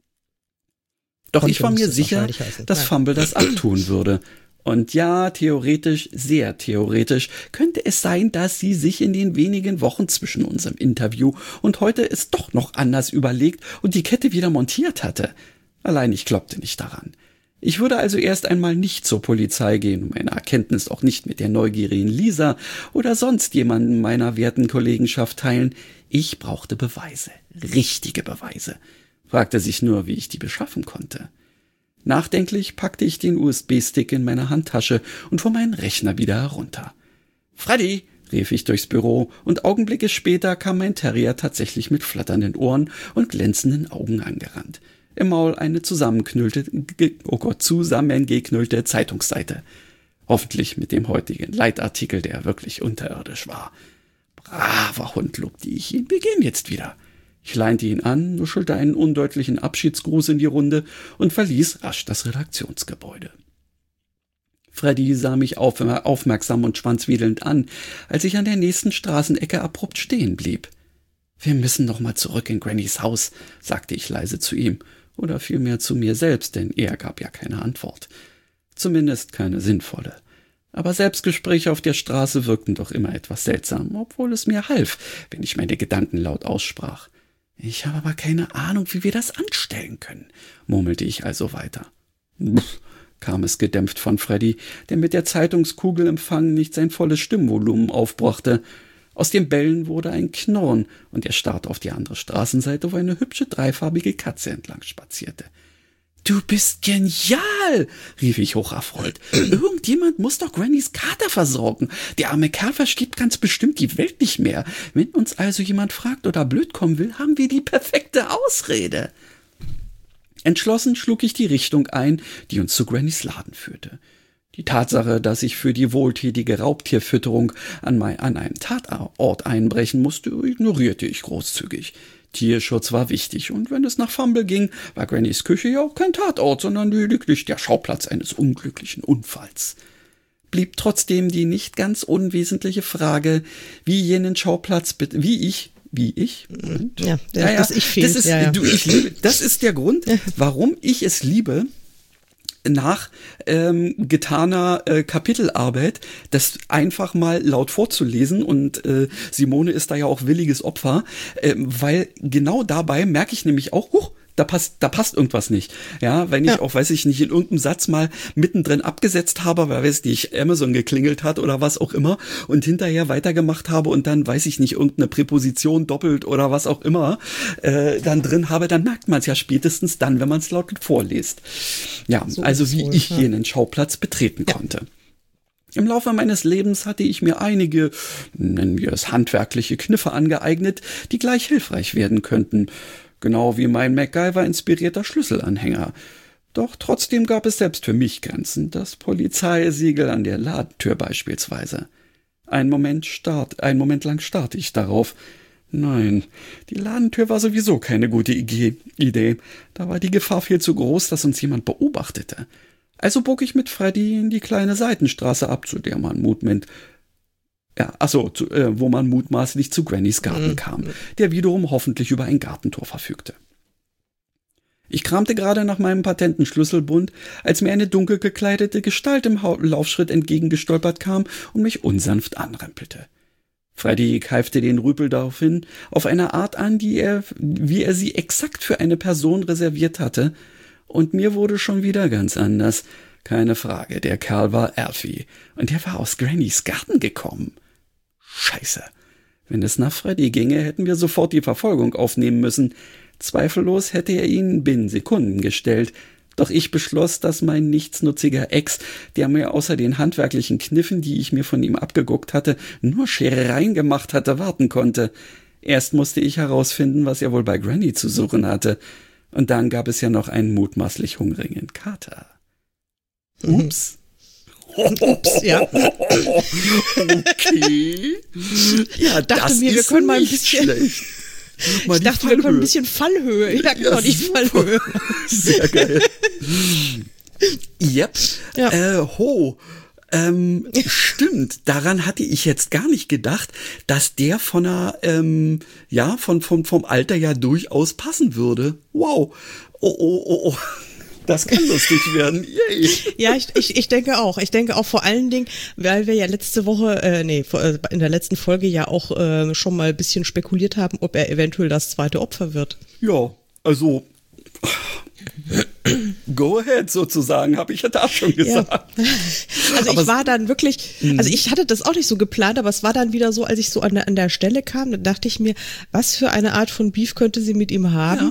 Speaker 3: Doch ich war mir sicher, dass Fumble das abtun würde. Und ja, theoretisch, sehr theoretisch, könnte es sein, dass sie sich in den wenigen Wochen zwischen unserem Interview und heute es doch noch anders überlegt und die Kette wieder montiert hatte. Allein ich glaubte nicht daran. Ich würde also erst einmal nicht zur Polizei gehen und meine Erkenntnis auch nicht mit der neugierigen Lisa oder sonst jemandem meiner werten Kollegenschaft teilen. Ich brauchte Beweise, richtige Beweise. Fragte sich nur, wie ich die beschaffen konnte. Nachdenklich packte ich den U S B-Stick in meine Handtasche und fuhr meinen Rechner wieder herunter. »Freddy«, rief ich durchs Büro, und Augenblicke später kam mein Terrier tatsächlich mit flatternden Ohren und glänzenden Augen angerannt. Im Maul eine zusammenknüllte, oh Gott, zusammengeknüllte Zeitungsseite. Hoffentlich mit dem heutigen Leitartikel, der wirklich unterirdisch war. Braver Hund, lobte ich ihn, wir gehen jetzt wieder. Ich leinte ihn an, nuschelte einen undeutlichen Abschiedsgruß in die Runde und verließ rasch das Redaktionsgebäude. Freddy sah mich auf, aufmerksam und schwanzwedelnd an, als ich an der nächsten Straßenecke abrupt stehen blieb. »Wir müssen noch mal zurück in Grannys Haus«, sagte ich leise zu ihm, oder vielmehr zu mir selbst, denn er gab ja keine Antwort. Zumindest keine sinnvolle. Aber Selbstgespräche auf der Straße wirkten doch immer etwas seltsam, obwohl es mir half, wenn ich meine Gedanken laut aussprach. »Ich habe aber keine Ahnung, wie wir das anstellen können«, murmelte ich also weiter. »Pff«, kam es gedämpft von Freddy, der mit der Zeitungskugel im Fang nicht sein volles Stimmvolumen aufbrachte. Aus dem Bellen wurde ein Knurren, und er starrte auf die andere Straßenseite, wo eine hübsche dreifarbige Katze entlang spazierte. »Du bist genial«, rief ich hocherfreut. »Irgendjemand muss doch Grannys Kater versorgen. Der arme Kerl versteht ganz bestimmt die Welt nicht mehr. Wenn uns also jemand fragt oder blöd kommen will, haben wir die perfekte Ausrede.« Entschlossen schlug ich die Richtung ein, die uns zu Grannys Laden führte. Die Tatsache, dass ich für die wohltätige Raubtierfütterung an, mein, an einen Tatort einbrechen musste, ignorierte ich großzügig. Tierschutz war wichtig, und wenn es nach Fumble ging, war Grannys Küche ja auch kein Tatort, sondern lediglich der Schauplatz eines unglücklichen Unfalls. Blieb trotzdem die nicht ganz unwesentliche Frage, wie jenen Schauplatz, wie ich, wie ich,
Speaker 2: ja, ja, ja, das ich fehlt,
Speaker 3: das ist,
Speaker 2: ja, ja.
Speaker 3: Du, ich liebe, das ist der Grund, warum ich es liebe, nach ähm, getaner äh, Kapitelarbeit, das einfach mal laut vorzulesen, und äh, Simone ist da ja auch williges Opfer, äh, weil genau dabei merke ich nämlich auch, huch, da passt, da passt irgendwas nicht. Ja, wenn ich ja. auch, weiß ich nicht, in irgendeinem Satz mal mittendrin abgesetzt habe, weil, weiß nicht, Amazon geklingelt hat oder was auch immer, und hinterher weitergemacht habe und dann, weiß ich nicht, irgendeine Präposition doppelt oder was auch immer äh, dann drin habe, dann merkt man es ja spätestens dann, wenn man es laut vorliest. Ja, so also wie wohl, ich ja. jenen Schauplatz betreten ja. konnte. Im Laufe meines Lebens hatte ich mir einige, nennen wir es handwerkliche Kniffe angeeignet, die gleich hilfreich werden könnten. Genau wie mein MacGyver-inspirierter Schlüsselanhänger. Doch trotzdem gab es selbst für mich Grenzen, das Polizeisiegel an der Ladentür beispielsweise. Ein Moment, start, ein Moment lang starrte ich darauf. Nein, die Ladentür war sowieso keine gute Idee. Da war die Gefahr viel zu groß, dass uns jemand beobachtete. Also bog ich mit Freddy in die kleine Seitenstraße ab, zu der man mutmaßt, Ja, achso, zu, äh, wo man mutmaßlich zu Grannys Garten kam, der wiederum hoffentlich über ein Gartentor verfügte. Ich kramte gerade nach meinem patenten Schlüsselbund, als mir eine dunkel gekleidete Gestalt im Laufschritt entgegengestolpert kam und mich unsanft anrempelte. Freddy keifte den Rüpel daraufhin auf eine Art an, die er, wie er sie exakt für eine Person reserviert hatte, und mir wurde schon wieder ganz anders. Keine Frage, der Kerl war Alfie, und er war aus Grannys Garten gekommen. Scheiße. Wenn es nach Freddy ginge, hätten wir sofort die Verfolgung aufnehmen müssen. Zweifellos hätte er ihn binnen Sekunden gestellt. Doch ich beschloss, dass mein nichtsnutziger Ex, der mir außer den handwerklichen Kniffen, die ich mir von ihm abgeguckt hatte, nur Scherereien gemacht hatte, warten konnte. Erst musste ich herausfinden, was er wohl bei Granny zu suchen hatte. Und dann gab es ja noch einen mutmaßlich hungrigen Kater. Ups.
Speaker 2: Ups, ja.
Speaker 3: Okay. Ja,
Speaker 2: dachte
Speaker 3: das
Speaker 2: mir, wir
Speaker 3: ist
Speaker 2: können mal ein
Speaker 3: nicht
Speaker 2: bisschen-
Speaker 3: schlecht. Mal
Speaker 2: Ich
Speaker 3: die
Speaker 2: dachte, wir können ein
Speaker 3: Fallhöhe.
Speaker 2: bisschen Fallhöhe. Ja, genau,
Speaker 3: Ja,
Speaker 2: die
Speaker 3: super.
Speaker 2: Fallhöhe.
Speaker 3: Sehr geil. Yep.
Speaker 2: Ja.
Speaker 3: Äh, ho. Ähm, stimmt, daran hatte ich jetzt gar nicht gedacht, dass der von einer, ähm, ja, von, vom, vom Alter ja durchaus passen würde. Wow. Oh, oh, oh, oh. Das kann lustig werden. Yay.
Speaker 2: Ja, ich, ich, ich denke auch. Ich denke auch vor allen Dingen, weil wir ja letzte Woche, äh, nee, vor- äh, in der letzten Folge ja auch äh, schon mal ein bisschen spekuliert haben, ob er eventuell das zweite Opfer wird.
Speaker 3: Ja, also go ahead sozusagen, habe ich ja da schon gesagt.
Speaker 2: Also
Speaker 3: Aber
Speaker 2: ich war dann wirklich,
Speaker 3: Mhm.
Speaker 2: also ich hatte das auch nicht so geplant, aber es war dann wieder so, als ich so an der, an der Stelle kam, dann dachte ich mir, was für eine Art von Beef könnte sie mit ihm haben?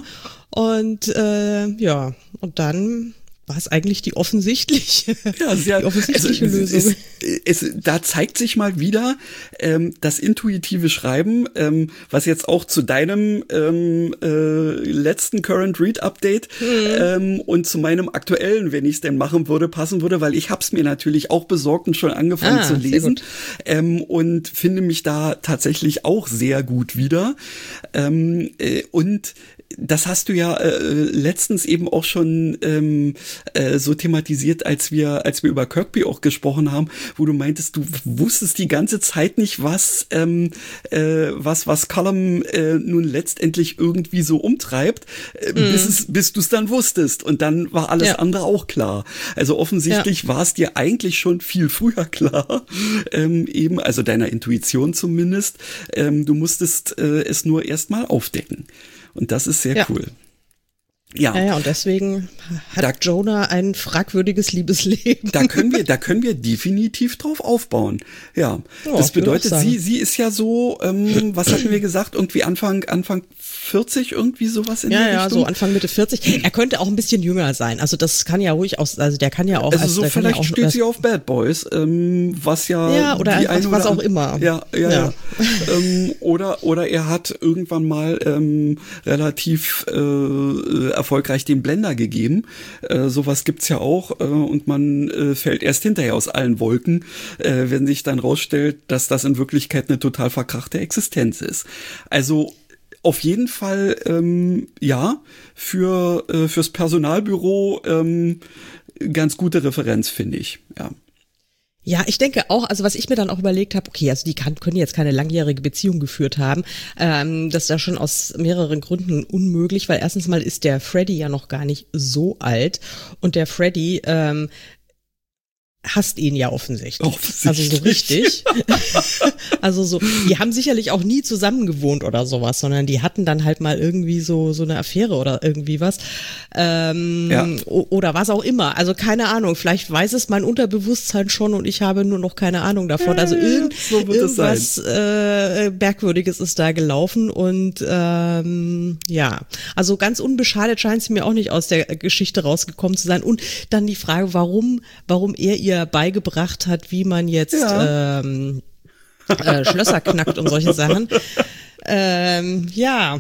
Speaker 2: Und äh, ja, und dann war es eigentlich die offensichtliche,
Speaker 3: Ja, sehr,
Speaker 2: die offensichtliche
Speaker 3: also,
Speaker 2: Lösung.
Speaker 3: Es, es, da zeigt sich mal wieder ähm, das intuitive Schreiben, ähm, was jetzt auch zu deinem ähm, äh, letzten Current Read Update
Speaker 2: Mhm.
Speaker 3: ähm, und zu meinem aktuellen, wenn ich es denn machen würde, passen würde, weil ich hab's mir natürlich auch besorgt und schon angefangen
Speaker 2: Ah,
Speaker 3: zu
Speaker 2: sehr
Speaker 3: lesen
Speaker 2: gut.
Speaker 3: ähm, und finde mich da tatsächlich auch sehr gut wieder. Ähm, äh, und das hast du ja äh, letztens eben auch schon ähm, äh, so thematisiert, als wir als wir über Kirkby auch gesprochen haben, wo du meintest, du wusstest die ganze Zeit nicht, was ähm, äh, was was Cullum äh, nun letztendlich irgendwie so umtreibt, äh,
Speaker 2: Mhm.
Speaker 3: bis es bis du es dann wusstest und dann war alles
Speaker 2: Ja.
Speaker 3: andere auch klar. Also offensichtlich war es dir eigentlich schon viel früher klar, ähm, eben also deiner Intuition zumindest. Ähm, du musstest äh, es nur erst mal aufdecken. Und das ist sehr
Speaker 2: Ja.
Speaker 3: cool. Ja,
Speaker 2: Ja, ja, und deswegen hat
Speaker 3: Da-
Speaker 2: Jonah ein fragwürdiges Liebesleben.
Speaker 3: da können wir, da können wir definitiv drauf aufbauen. Ja,
Speaker 2: Ja,
Speaker 3: das
Speaker 2: ich würde auch
Speaker 3: bedeutet,
Speaker 2: sagen.
Speaker 3: sie, sie ist ja so, ähm, was hatten wir gesagt, irgendwie Anfang, Anfang vierzig, irgendwie sowas in
Speaker 2: Ja,
Speaker 3: der
Speaker 2: ja,
Speaker 3: Richtung.
Speaker 2: so Anfang Mitte vierzig. Er könnte auch ein bisschen jünger sein. Also das kann ja ruhig aus, also der kann ja auch.
Speaker 3: Also so
Speaker 2: der kann
Speaker 3: vielleicht
Speaker 2: ja auch,
Speaker 3: steht sie auf Bad Boys, ähm, was ja,
Speaker 2: Ja, oder
Speaker 3: die
Speaker 2: einfach
Speaker 3: eine
Speaker 2: was
Speaker 3: oder
Speaker 2: auch
Speaker 3: an-
Speaker 2: immer.
Speaker 3: Ja, ja, ja.
Speaker 2: Ja.
Speaker 3: ähm, oder oder er hat irgendwann mal ähm, relativ äh, erfolgreich den Blender gegeben. Äh, sowas gibt's ja auch äh, und man äh, fällt erst hinterher aus allen Wolken, äh, wenn sich dann rausstellt, dass das in Wirklichkeit eine total verkrachte Existenz ist. Also auf jeden Fall, ähm, ja, für äh, fürs Personalbüro ähm, ganz gute Referenz, finde ich, ja.
Speaker 2: Ja, ich denke auch, also was ich mir dann auch überlegt habe, okay, also die kann, können jetzt keine langjährige Beziehung geführt haben. Ähm, das ist ja schon aus mehreren Gründen unmöglich, weil erstens mal ist der Freddy ja noch gar nicht so alt und der Freddy ähm, hasst ihn ja offensichtlich.
Speaker 3: Offensichtlich.
Speaker 2: Also so richtig. Also so, die haben sicherlich auch nie zusammen gewohnt oder sowas, sondern die hatten dann halt mal irgendwie so so eine Affäre oder irgendwie was. Ähm,
Speaker 3: Ja.
Speaker 2: o- Oder was auch immer. Also keine Ahnung, vielleicht weiß es mein Unterbewusstsein schon und ich habe nur noch keine Ahnung davon. Also irgend,
Speaker 3: so wird es
Speaker 2: irgendwas äh, Merkwürdiges ist da gelaufen und ähm, ja, also ganz unbeschadet scheint es mir auch nicht aus der Geschichte rausgekommen zu sein. Und dann die Frage, warum, warum er ihr beigebracht hat, wie man jetzt
Speaker 3: Ja.
Speaker 2: ähm, äh, Schlösser knackt und solche Sachen. Ähm, ja.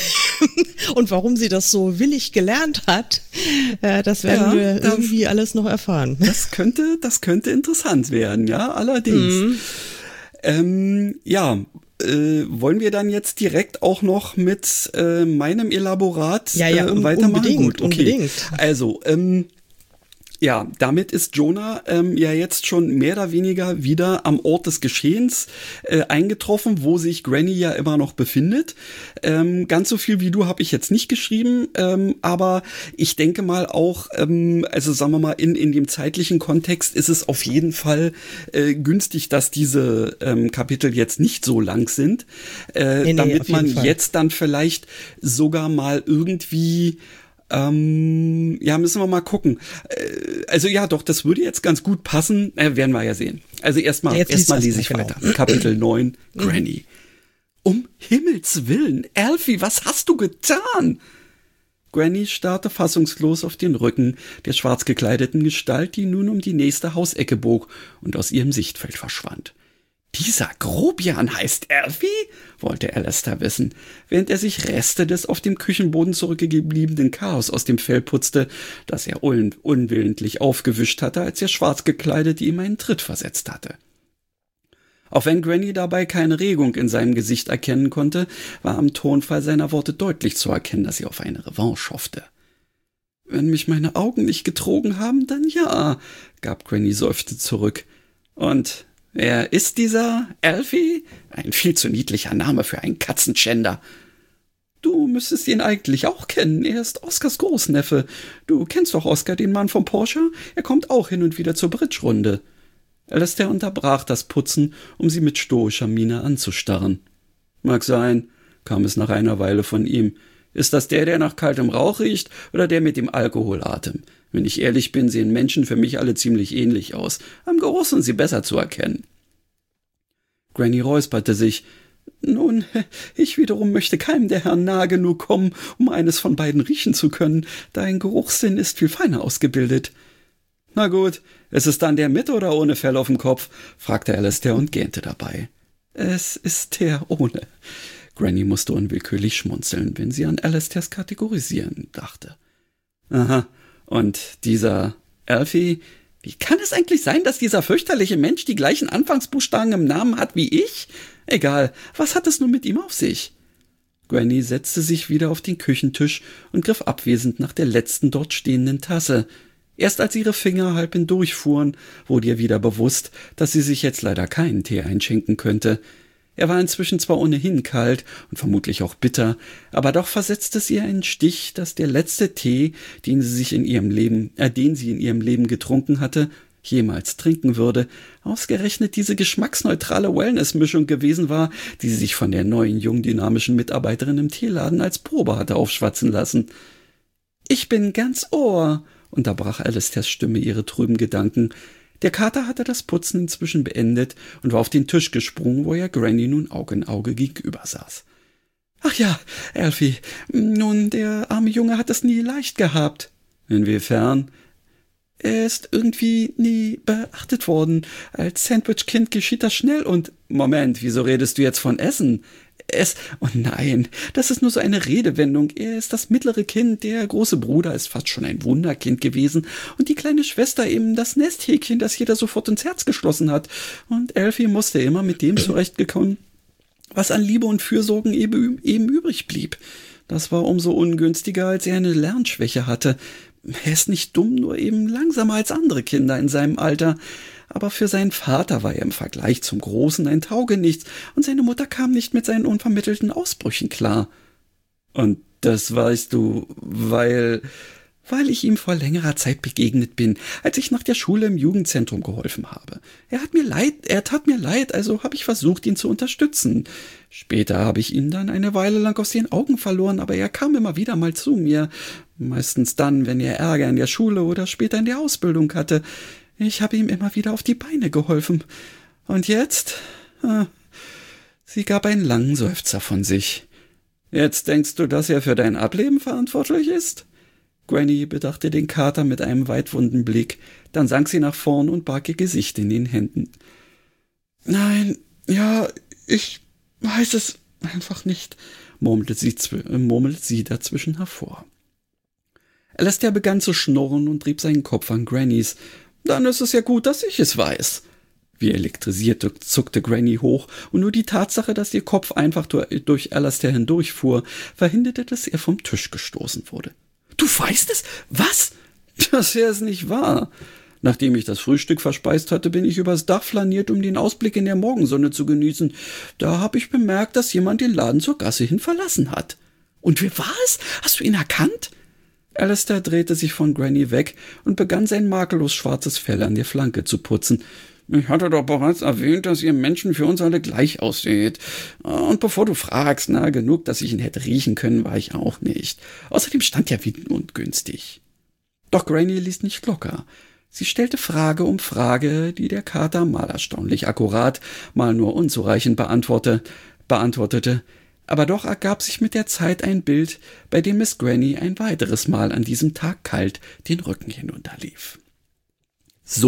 Speaker 2: Und warum sie das so willig gelernt hat, äh, das werden
Speaker 3: Ja,
Speaker 2: wir
Speaker 3: das-
Speaker 2: irgendwie alles noch erfahren.
Speaker 3: Das könnte, das könnte interessant werden, ja, allerdings. Ähm, ja, äh, wollen wir dann jetzt direkt auch noch mit äh, meinem Elaborat
Speaker 2: Ja, ja,
Speaker 3: äh,
Speaker 2: un-
Speaker 3: weitermachen?
Speaker 2: unbedingt,
Speaker 3: Gut, okay.
Speaker 2: unbedingt.
Speaker 3: Also, ähm, ja, damit ist Jonah ähm, ja jetzt schon mehr oder weniger wieder am Ort des Geschehens äh, eingetroffen, wo sich Granny ja immer noch befindet. Ähm, ganz so viel wie du habe ich jetzt nicht geschrieben, ähm, aber ich denke mal auch, ähm, also sagen wir mal, in, in dem zeitlichen Kontext ist es auf jeden Fall äh, günstig, dass diese ähm, Kapitel jetzt nicht so lang sind, äh,
Speaker 2: Nee, nee,
Speaker 3: damit
Speaker 2: auf jeden
Speaker 3: man
Speaker 2: Fall.
Speaker 3: jetzt dann vielleicht sogar mal irgendwie Ähm, ja, müssen wir mal gucken. Äh, also ja, doch, das würde jetzt ganz gut passen. Äh, werden wir ja sehen. Also erstmal,
Speaker 2: Ja, jetzt
Speaker 3: erstmal
Speaker 2: lies
Speaker 3: lese ich
Speaker 2: erstmal,
Speaker 3: weiter.
Speaker 2: genau.
Speaker 3: Kapitel neun, Granny. Um Himmels Willen, Alfie, was hast du getan? Granny starrte fassungslos auf den Rücken der schwarz gekleideten Gestalt, die nun um die nächste Hausecke bog und aus ihrem Sichtfeld verschwand. Dieser Grobian heißt Alfie? Wollte Alastair wissen, während er sich Reste des auf dem Küchenboden zurückgebliebenen Chaos aus dem Fell putzte, das er un- unwillentlich aufgewischt hatte, als der Schwarzgekleidete ihm einen Tritt versetzt hatte. Auch wenn Granny dabei keine Regung in seinem Gesicht erkennen konnte, war am Tonfall seiner Worte deutlich zu erkennen, dass sie auf eine Revanche hoffte. »Wenn mich meine Augen nicht getrogen haben, dann ja«, gab Granny seufzend zurück. »Und wer ist dieser Alfie? Ein viel zu niedlicher Name für einen Katzenschänder.« »Du müsstest ihn eigentlich auch kennen. Er ist Oskars Großneffe. Du kennst doch Oskar, den Mann vom Porsche? Er kommt auch hin und wieder zur Bridge-Runde.« Alastair unterbrach das Putzen, um sie mit stoischer Miene anzustarren. »Mag sein«, kam es nach einer Weile von ihm. »Ist das der, der nach kaltem Rauch riecht, oder der mit dem Alkoholatem? Wenn ich ehrlich bin, sehen Menschen für mich alle ziemlich ähnlich aus. Am Geruch sind sie besser zu erkennen.« Granny räusperte sich. »Nun, ich wiederum möchte keinem der Herren nahe genug kommen, um eines von beiden riechen zu können. Dein Geruchssinn ist viel feiner ausgebildet.« »Na gut, ist es dann der mit oder ohne Fell auf dem Kopf?« fragte Alastair und gähnte dabei. »Es ist der ohne.« Granny musste unwillkürlich schmunzeln, wenn sie an Alastairs Kategorisieren dachte. »Aha, und dieser Alfie, wie kann es eigentlich sein, dass dieser fürchterliche Mensch die gleichen Anfangsbuchstaben im Namen hat wie ich? Egal, was hat es nun mit ihm auf sich?« Granny setzte sich wieder auf den Küchentisch und griff abwesend nach der letzten dort stehenden Tasse. Erst als ihre Finger halb hindurchfuhren, wurde ihr wieder bewusst, dass sie sich jetzt leider keinen Tee einschenken könnte. Er war inzwischen zwar ohnehin kalt und vermutlich auch bitter, aber doch versetzte es ihr einen Stich, dass der letzte Tee, den sie sich in ihrem Leben, äh, den sie in ihrem Leben getrunken hatte, jemals trinken würde, ausgerechnet diese geschmacksneutrale Wellness-Mischung gewesen war, die sie sich von der neuen, jungen, dynamischen Mitarbeiterin im Teeladen als Probe hatte aufschwatzen lassen. »Ich bin ganz Ohr«, unterbrach Alastairs Stimme ihre trüben Gedanken. Der Kater hatte das Putzen inzwischen beendet und war auf den Tisch gesprungen, wo er Granny nun Auge in Auge gegenüber saß. »Ach ja, Alfie, nun, der arme Junge hat es nie leicht gehabt.« »Inwiefern?« »Er ist irgendwie nie beachtet worden. Als Sandwich-Kind geschieht das schnell und...« »Moment, wieso redest du jetzt von Essen?« Es, oh nein, das ist nur so eine Redewendung. Er ist das mittlere Kind, der große Bruder ist fast schon ein Wunderkind gewesen und die kleine Schwester eben das Nesthäkchen, das jeder sofort ins Herz geschlossen hat. Und Alfie musste immer mit dem zurechtgekommen, was an Liebe und Fürsorgen eben, eben übrig blieb. Das war umso ungünstiger, als er eine Lernschwäche hatte. Er ist nicht dumm, nur eben langsamer als andere Kinder in seinem Alter. Aber für seinen Vater war er im Vergleich zum Großen ein Taugenichts und seine Mutter kam nicht mit seinen unvermittelten Ausbrüchen klar. »Und das weißt du, weil...« »Weil ich ihm vor längerer Zeit begegnet bin, als ich nach der Schule im Jugendzentrum geholfen habe. Er hat mir leid, er tat mir leid, also habe ich versucht, ihn zu unterstützen. Später habe ich ihn dann eine Weile lang aus den Augen verloren, aber er kam immer wieder mal zu mir. Meistens dann, wenn er Ärger in der Schule oder später in der Ausbildung hatte. Ich habe ihm immer wieder auf die Beine geholfen. Und jetzt...« äh, Sie gab einen langen Seufzer von sich. »Jetzt denkst du, dass er für dein Ableben verantwortlich ist?« Granny bedachte den Kater mit einem weitwunden Blick, dann sank sie nach vorn und barg ihr Gesicht in den Händen. »Nein, ja, ich weiß es einfach nicht«, murmelte sie, murmelte sie dazwischen hervor. Alastair begann zu schnurren und trieb seinen Kopf an Grannys. »Dann ist es ja gut, dass ich es weiß.« Wie elektrisiert zuckte Granny hoch, und nur die Tatsache, dass ihr Kopf einfach durch Alastair hindurchfuhr, verhinderte, dass er vom Tisch gestoßen wurde. »Du weißt es? Was?« »Das ist nicht wahr. Nachdem ich das Frühstück verspeist hatte, bin ich übers Dach flaniert, um den Ausblick in der Morgensonne zu genießen. Da habe ich bemerkt, dass jemand den Laden zur Gasse hin verlassen hat.« »Und wer war es? Hast du ihn erkannt?« Alastair drehte sich von Granny weg und begann sein makellos schwarzes Fell an der Flanke zu putzen. »Ich hatte doch bereits erwähnt, dass ihr Menschen für uns alle gleich ausseht. Und bevor du fragst, na, genug, dass ich ihn hätte riechen können, war ich auch nicht. Außerdem stand ja wie ungünstig.« Doch Granny ließ nicht locker. Sie stellte Frage um Frage, die der Kater mal erstaunlich akkurat, mal nur unzureichend beantwortete, beantwortete. Aber doch ergab sich mit der Zeit ein Bild, bei dem Miss Granny ein weiteres Mal an diesem Tag kalt den Rücken hinunterlief. »So«,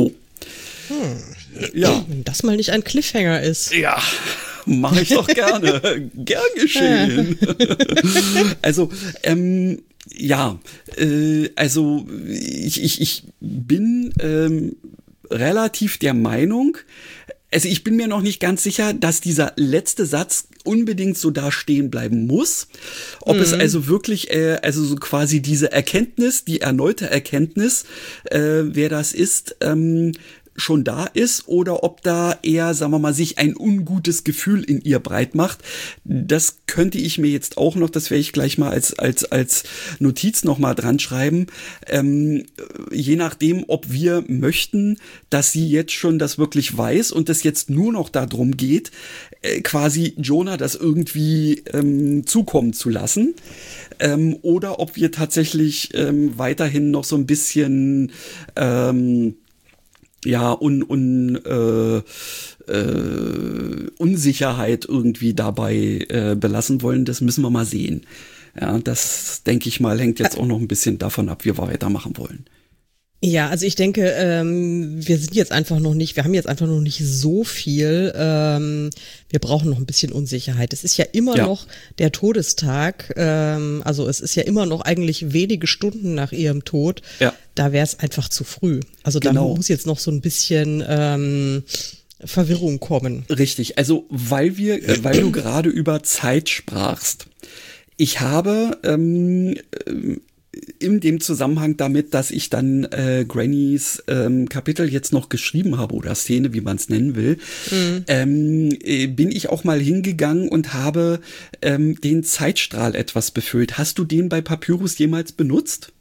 Speaker 2: Hm.
Speaker 3: Ja.
Speaker 2: Wenn das mal nicht ein Cliffhanger ist.
Speaker 3: Ja, mache ich doch gerne. Gern geschehen. Also, ähm, ja, äh, also ich, ich, ich bin ähm, relativ der Meinung, also ich bin mir noch nicht ganz sicher, dass dieser letzte Satz unbedingt so da stehen bleiben muss. Ob mhm. es also wirklich, äh, also so quasi diese Erkenntnis, die erneute Erkenntnis, äh, wer das ist, ähm, schon da ist oder ob da eher, sagen wir mal, sich ein ungutes Gefühl in ihr breit macht. Das könnte ich mir jetzt auch noch, das werde ich gleich mal als als als Notiz noch mal dran schreiben. Ähm, je nachdem, ob wir möchten, dass sie jetzt schon das wirklich weiß und es jetzt nur noch darum geht, äh, quasi Jonah das irgendwie ähm, zukommen zu lassen. Ähm, oder ob wir tatsächlich ähm, weiterhin noch so ein bisschen ähm, ja, un, un, äh, äh, Unsicherheit irgendwie dabei äh, belassen wollen, das müssen wir mal sehen. Ja, das, denke ich mal, hängt jetzt auch noch ein bisschen davon ab, wie wir weitermachen wollen.
Speaker 2: Ja, also ich denke, ähm, wir sind jetzt einfach noch nicht, wir haben jetzt einfach noch nicht so viel, ähm, wir brauchen noch ein bisschen Unsicherheit. Es ist ja immer ja. noch der Todestag, ähm, also es ist ja immer noch eigentlich wenige Stunden nach ihrem Tod,
Speaker 3: ja.
Speaker 2: Da wäre es einfach zu früh. Also da
Speaker 3: genau.
Speaker 2: muss jetzt noch so ein bisschen ähm, Verwirrung kommen.
Speaker 3: Richtig, also weil wir, äh, weil du gerade über Zeit sprachst, ich habe ähm, in dem Zusammenhang damit, dass ich dann äh, Grannys ähm, Kapitel jetzt noch geschrieben habe oder Szene, wie man es nennen will, mhm. ähm, äh, bin ich auch mal hingegangen und habe ähm, den Zeitstrahl etwas befüllt. Hast du den bei Papyrus jemals benutzt?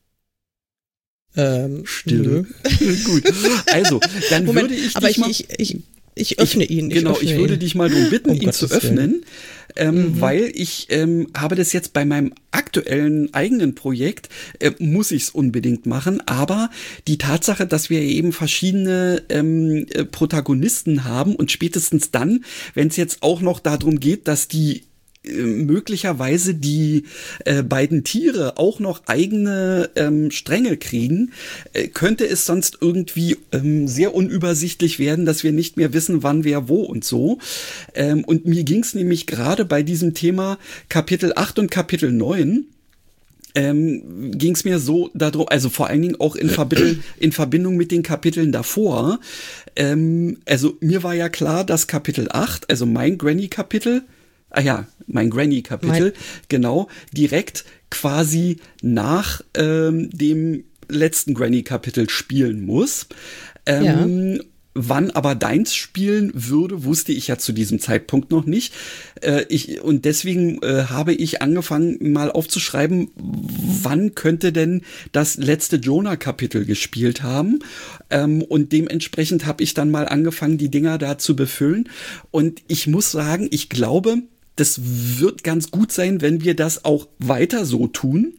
Speaker 2: Ähm,
Speaker 3: Stille. Gut. Also, dann
Speaker 2: Moment,
Speaker 3: würde ich
Speaker 2: aber
Speaker 3: dich
Speaker 2: ich,
Speaker 3: mal...
Speaker 2: ich, ich, ich öffne
Speaker 3: ich,
Speaker 2: ihn. Ich
Speaker 3: genau,
Speaker 2: öffne
Speaker 3: ich würde
Speaker 2: ihn.
Speaker 3: dich mal darum bitten,
Speaker 2: um
Speaker 3: ihn
Speaker 2: Gottes
Speaker 3: zu öffnen, ähm,
Speaker 2: mhm.
Speaker 3: weil ich ähm, habe das jetzt bei meinem aktuellen eigenen Projekt, äh, muss ich es unbedingt machen, aber die Tatsache, dass wir eben verschiedene ähm, äh, Protagonisten haben und spätestens dann, wenn es jetzt auch noch darum geht, dass die möglicherweise die äh, beiden Tiere auch noch eigene ähm, Stränge kriegen, äh, könnte es sonst irgendwie ähm, sehr unübersichtlich werden, dass wir nicht mehr wissen, wann, wer, wo und so. Ähm, und mir ging es nämlich gerade bei diesem Thema Kapitel acht und Kapitel neun, ähm, ging es mir so darum, also vor allen Dingen auch in, Verbind- in Verbindung mit den Kapiteln davor. Ähm, also mir war ja klar, dass Kapitel acht, also mein Granny-Kapitel, Ah ja, mein Granny-Kapitel, genau, direkt quasi nach ähm, dem letzten Granny-Kapitel spielen muss. Ähm, ja. Wann aber deins spielen würde, wusste ich ja zu diesem Zeitpunkt noch nicht. Äh, ich, und deswegen äh, habe ich angefangen, mal aufzuschreiben, wann könnte denn das letzte Jonah-Kapitel gespielt haben. Ähm, und dementsprechend habe ich dann mal angefangen, die Dinger da zu befüllen. Und ich muss sagen, ich glaube, das wird ganz gut sein, wenn wir das auch weiter so tun,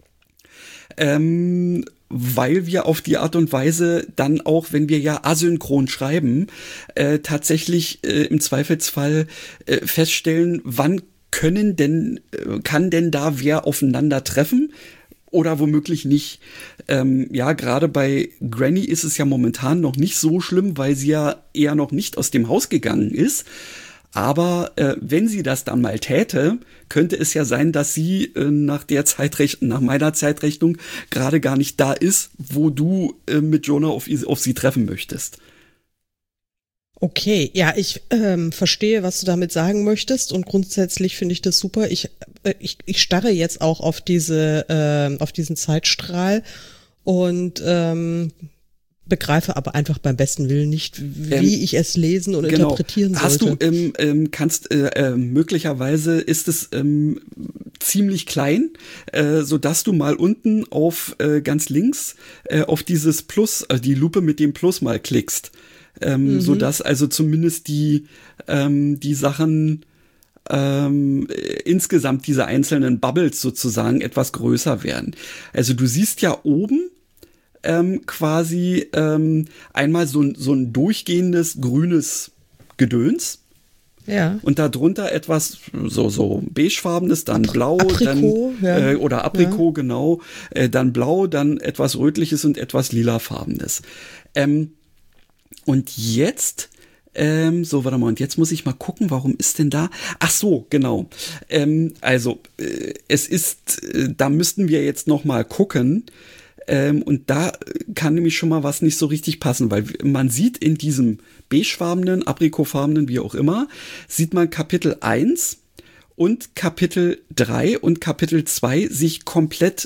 Speaker 3: ähm, weil wir auf die Art und Weise dann auch, wenn wir ja asynchron schreiben, äh, tatsächlich äh, im Zweifelsfall äh, feststellen, wann können denn, äh, kann denn da wer aufeinandertreffen oder womöglich nicht. Ähm, ja, gerade bei Granny ist es ja momentan noch nicht so schlimm, weil sie ja eher noch nicht aus dem Haus gegangen ist. Aber äh, wenn sie das dann mal täte, könnte es ja sein, dass sie äh, nach der Zeitrechnung, nach meiner Zeitrechnung gerade gar nicht da ist, wo du äh, mit Jonah auf, auf sie treffen möchtest.
Speaker 2: Okay, ja, ich ähm, verstehe, was du damit sagen möchtest und grundsätzlich finde ich das super. Ich, äh, ich, ich starre jetzt auch auf diese, äh, auf diesen Zeitstrahl und ähm, begreife aber einfach beim besten Willen nicht, wie ähm, ich es lesen und genau. interpretieren sollte.
Speaker 3: Hast du, ähm, ähm, kannst, äh, äh, möglicherweise ist es ähm, ziemlich klein, äh, so dass du mal unten auf äh, ganz links äh, auf dieses Plus, äh, die Lupe mit dem Plus mal klickst, ähm, mhm. so dass also zumindest die ähm, die Sachen ähm, insgesamt diese einzelnen Bubbles sozusagen etwas größer werden. Also du siehst ja oben Ähm, quasi ähm, einmal so ein, so ein durchgehendes grünes Gedöns.
Speaker 2: Ja.
Speaker 3: Und darunter etwas so so beigefarbenes, dann
Speaker 2: Apr-
Speaker 3: blau,
Speaker 2: Aprikot,
Speaker 3: dann
Speaker 2: ja.
Speaker 3: äh, oder Aprikot,
Speaker 2: ja.
Speaker 3: genau, äh, dann blau, dann etwas rötliches und etwas lilafarbenes. Ähm, und jetzt, ähm, so, warte mal, und jetzt muss ich mal gucken, warum ist denn da? Ach so, genau. Ähm, also, äh, es ist, äh, da müssten wir jetzt noch mal gucken. Ähm, und da kann nämlich schon mal was nicht so richtig passen, weil man sieht in diesem beigefarbenen, aprikotfarbenen, wie auch immer, sieht man Kapitel eins und Kapitel drei und Kapitel zwei sich komplett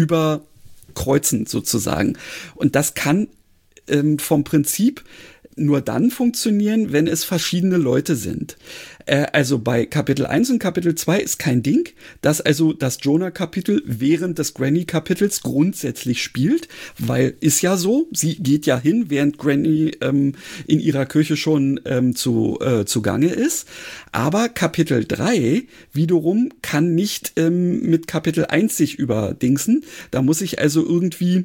Speaker 3: überkreuzen sozusagen. Und das kann ähm, vom Prinzip nur dann funktionieren, wenn es verschiedene Leute sind. Äh, also bei Kapitel eins und Kapitel zwei ist kein Ding, dass also das Jonah-Kapitel während des Granny-Kapitels grundsätzlich spielt, weil ist ja so, sie geht ja hin, während Granny ähm, in ihrer Küche schon ähm, zu, äh, zugange ist. Aber Kapitel drei wiederum kann nicht ähm, mit Kapitel eins sich überdingsen. Da muss ich also irgendwie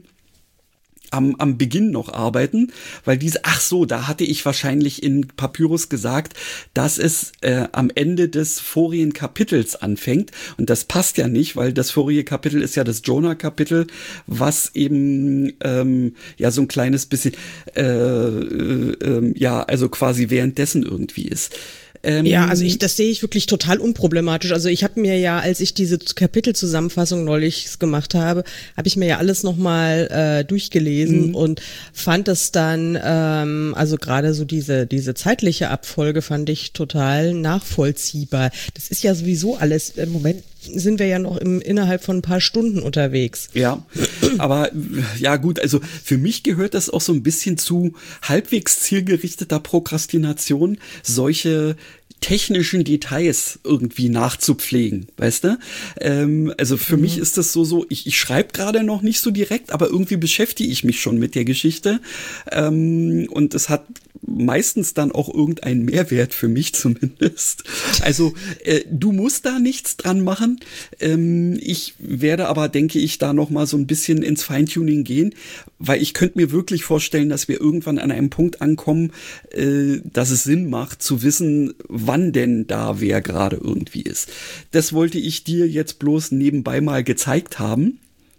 Speaker 3: Am, am Beginn noch arbeiten, weil diese, ach so, da hatte ich wahrscheinlich in Papyrus gesagt, dass es äh, am Ende des vorigen Kapitels anfängt und das passt ja nicht, weil das vorige Kapitel ist ja das Jonah-Kapitel, was eben ähm, ja so ein kleines bisschen äh, äh, äh, ja, also quasi währenddessen irgendwie ist. Ähm,
Speaker 2: ja, also ich, das sehe ich wirklich total unproblematisch. Also ich habe mir ja, als ich diese Kapitelzusammenfassung neulich gemacht habe, habe ich mir ja alles nochmal äh, durchgelesen mhm. und fand es dann, ähm, also gerade so diese diese zeitliche Abfolge fand ich total nachvollziehbar. Das ist ja sowieso alles, im Moment sind wir ja noch im, innerhalb von ein paar Stunden unterwegs.
Speaker 3: Ja, aber ja gut, also für mich gehört das auch so ein bisschen zu halbwegs zielgerichteter Prokrastination, solche technischen Details irgendwie nachzupflegen, weißt du? Ähm, also für mhm. mich ist das so, so ich, ich schreibe gerade noch nicht so direkt, aber irgendwie beschäftige ich mich schon mit der Geschichte ähm, und es hat meistens dann auch irgendeinen Mehrwert für mich zumindest. Also äh, du musst da nichts dran machen. Ähm, ich werde aber, denke ich, da noch mal so ein bisschen ins Feintuning gehen, weil ich könnte mir wirklich vorstellen, dass wir irgendwann an einem Punkt ankommen, äh, dass es Sinn macht, zu wissen, wann denn da wer gerade irgendwie ist. Das wollte ich dir jetzt bloß nebenbei mal gezeigt haben.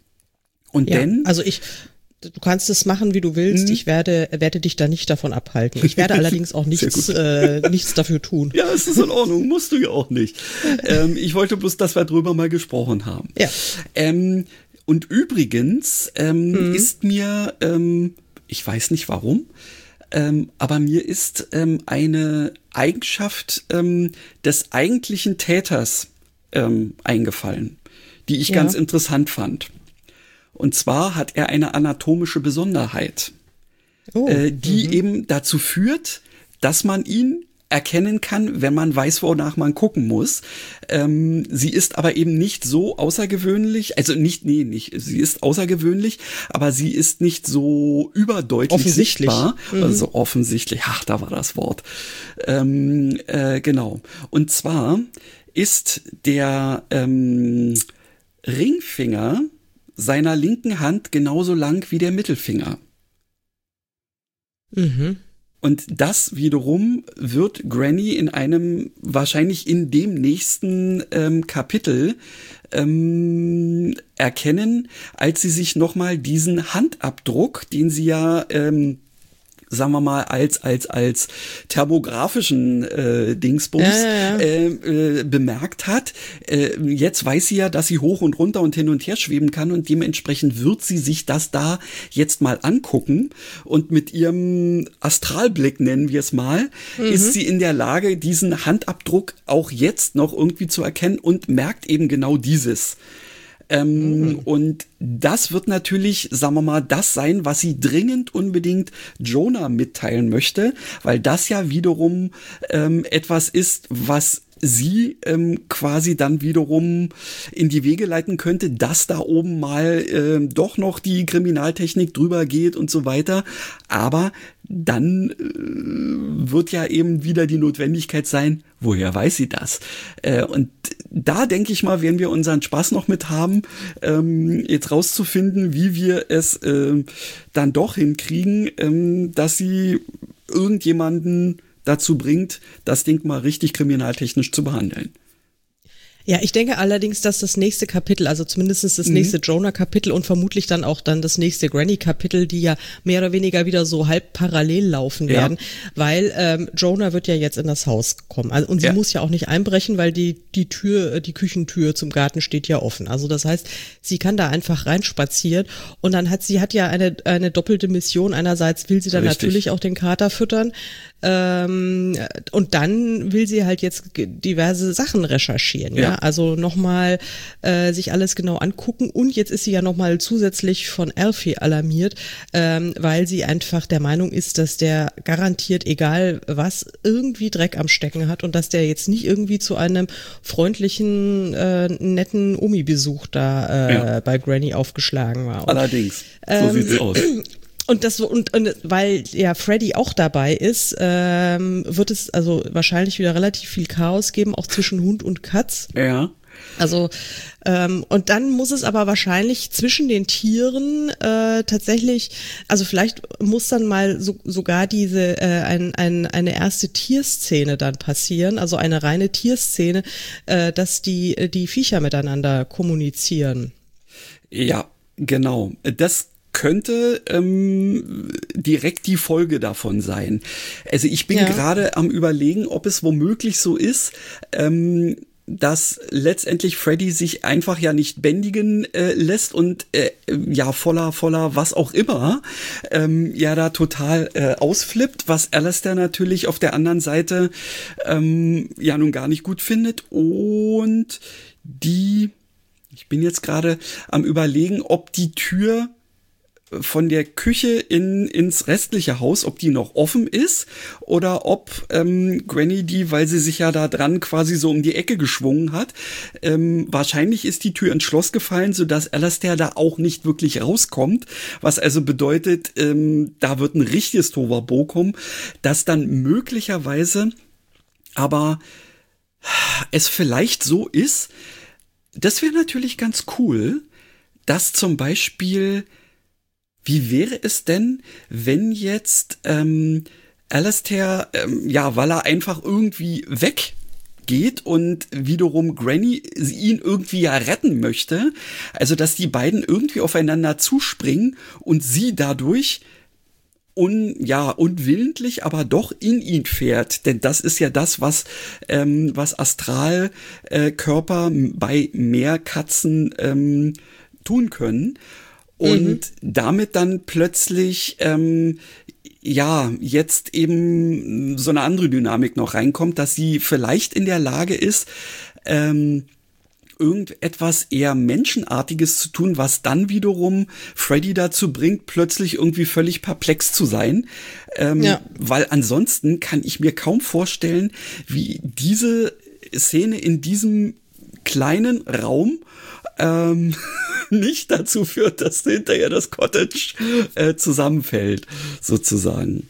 Speaker 3: Und
Speaker 2: ja,
Speaker 3: denn...
Speaker 2: Also ich... Du kannst es machen, wie du willst. Ich werde, werde dich da nicht davon abhalten. Ich werde allerdings auch nichts, äh, nichts dafür tun.
Speaker 3: Ja, es ist in Ordnung. Musst du ja auch nicht. Ähm, ich wollte bloß, dass wir drüber mal gesprochen haben.
Speaker 2: Ja.
Speaker 3: Ähm, und übrigens ähm,
Speaker 2: mhm.
Speaker 3: ist mir, ähm, ich weiß nicht warum, ähm, aber mir ist ähm, eine Eigenschaft ähm, des eigentlichen Täters ähm, eingefallen, die ich ja. ganz interessant fand. Und zwar hat er eine anatomische Besonderheit, oh, äh, die m-hmm. eben dazu führt, dass man ihn erkennen kann, wenn man weiß, wonach man gucken muss. Ähm, sie ist aber eben nicht so außergewöhnlich, also nicht, nee, nicht, sie ist außergewöhnlich, aber sie ist nicht so überdeutlich
Speaker 2: offensichtlich.
Speaker 3: sichtbar.
Speaker 2: Mhm.
Speaker 3: Also offensichtlich, ach, da war das Wort. Ähm, äh, genau. Und zwar ist der ähm, Ringfinger seiner linken Hand genauso lang wie der Mittelfinger.
Speaker 2: Mhm.
Speaker 3: Und das wiederum wird Granny in einem, wahrscheinlich in dem nächsten ähm, Kapitel ähm, erkennen, als sie sich nochmal diesen Handabdruck, den sie ja ähm, sagen wir mal, als als als thermografischen äh, Dingsbums
Speaker 2: ja, ja, ja.
Speaker 3: Äh, äh, bemerkt hat. Äh, jetzt weiß sie ja, dass sie hoch und runter und hin und her schweben kann und dementsprechend wird sie sich das da jetzt mal angucken und mit ihrem Astralblick, nennen wir es mal, mhm. ist sie in der Lage, diesen Handabdruck auch jetzt noch irgendwie zu erkennen und merkt eben genau dieses. Ähm, mhm. Und das wird natürlich, sagen wir mal, das sein, was sie dringend unbedingt Jonah mitteilen möchte, weil das ja wiederum ähm, etwas ist, was sie ähm, quasi dann wiederum in die Wege leiten könnte, dass da oben mal äh, doch noch die Kriminaltechnik drüber geht und so weiter. Aber dann äh, wird ja eben wieder die Notwendigkeit sein, woher weiß sie das? Äh, und da denke ich mal, werden wir unseren Spaß noch mit haben, ähm, jetzt rauszufinden, wie wir es äh, dann doch hinkriegen, ähm, dass sie irgendjemanden dazu bringt, das Ding mal richtig kriminaltechnisch zu behandeln.
Speaker 2: Ja, ich denke allerdings, dass das nächste Kapitel, also zumindest das
Speaker 3: Mhm.
Speaker 2: nächste Jonah-Kapitel und vermutlich dann auch dann das nächste Granny-Kapitel, die ja mehr oder weniger wieder so halb parallel laufen
Speaker 3: Ja.
Speaker 2: werden, weil ähm, Jonah wird ja jetzt in das Haus kommen. Also, und sie
Speaker 3: Ja.
Speaker 2: muss ja auch nicht einbrechen, weil die die Tür, die Küchentür zum Garten steht ja offen. Also das heißt, sie kann da einfach reinspazieren und dann hat sie hat ja eine eine doppelte Mission. Einerseits will sie dann
Speaker 3: Richtig.
Speaker 2: natürlich auch den Kater füttern, ähm, und dann will sie halt jetzt ge- diverse Sachen recherchieren, ja,
Speaker 3: Ja.
Speaker 2: also nochmal äh, sich alles genau angucken und jetzt ist sie ja nochmal zusätzlich von Alfie alarmiert, ähm, weil sie einfach der Meinung ist, dass der garantiert, egal was, irgendwie Dreck am Stecken hat und dass der jetzt nicht irgendwie zu einem freundlichen, äh, netten Omi-Besuch da äh,
Speaker 3: Ja.
Speaker 2: bei Granny aufgeschlagen war. Und
Speaker 3: Allerdings, so
Speaker 2: Ähm,
Speaker 3: sieht's aus.
Speaker 2: Und das und, und weil ja Freddy auch dabei ist, ähm, wird es also wahrscheinlich wieder relativ viel Chaos geben, auch zwischen Hund und Katz.
Speaker 3: Ja.
Speaker 2: Also ähm, und dann muss es aber wahrscheinlich zwischen den Tieren äh, tatsächlich, also vielleicht muss dann mal so, sogar diese äh, ein, ein, eine erste Tierszene dann passieren, also eine reine Tierszene, äh, dass die die Viecher miteinander kommunizieren.
Speaker 3: Ja, genau. Das könnte ähm, direkt die Folge davon sein. Also ich bin
Speaker 2: Ja.
Speaker 3: gerade am Überlegen, ob es womöglich so ist, ähm, dass letztendlich Freddy sich einfach ja nicht bändigen äh, lässt und äh, ja voller, voller was auch immer, ähm, ja da total äh, ausflippt, was Alistair natürlich auf der anderen Seite ähm, ja nun gar nicht gut findet und die, ich bin jetzt gerade am Überlegen, ob die Tür von der Küche in ins restliche Haus, ob die noch offen ist oder ob ähm, Granny die, weil sie sich ja da dran quasi so um die Ecke geschwungen hat, ähm, wahrscheinlich ist die Tür ins Schloss gefallen, sodass Alistair da auch nicht wirklich rauskommt, was also bedeutet, ähm, da wird ein richtiges Tohuwabohu kommen, das dann möglicherweise aber es vielleicht so ist, das wäre natürlich ganz cool, dass zum Beispiel wie wäre es denn, wenn jetzt ähm, Alistair, ähm, ja, weil er einfach irgendwie weggeht und wiederum Granny ihn irgendwie ja retten möchte, also dass die beiden irgendwie aufeinander zuspringen und sie dadurch un, ja, unwillentlich, aber doch in ihn fährt, denn das ist ja das, was ähm, was Astralkörper äh, bei Meerkatzen ähm, tun können. Und mhm. damit dann plötzlich, ähm, ja, jetzt eben so eine andere Dynamik noch reinkommt, dass sie vielleicht in der Lage ist, ähm, irgendetwas eher Menschenartiges zu tun, was dann wiederum Freddy dazu bringt, plötzlich irgendwie völlig perplex zu sein. Ähm, ja. Weil ansonsten kann ich mir kaum vorstellen, wie diese Szene in diesem kleinen Raum ähm, nicht dazu führt, dass hinterher das Cottage äh, zusammenfällt, sozusagen.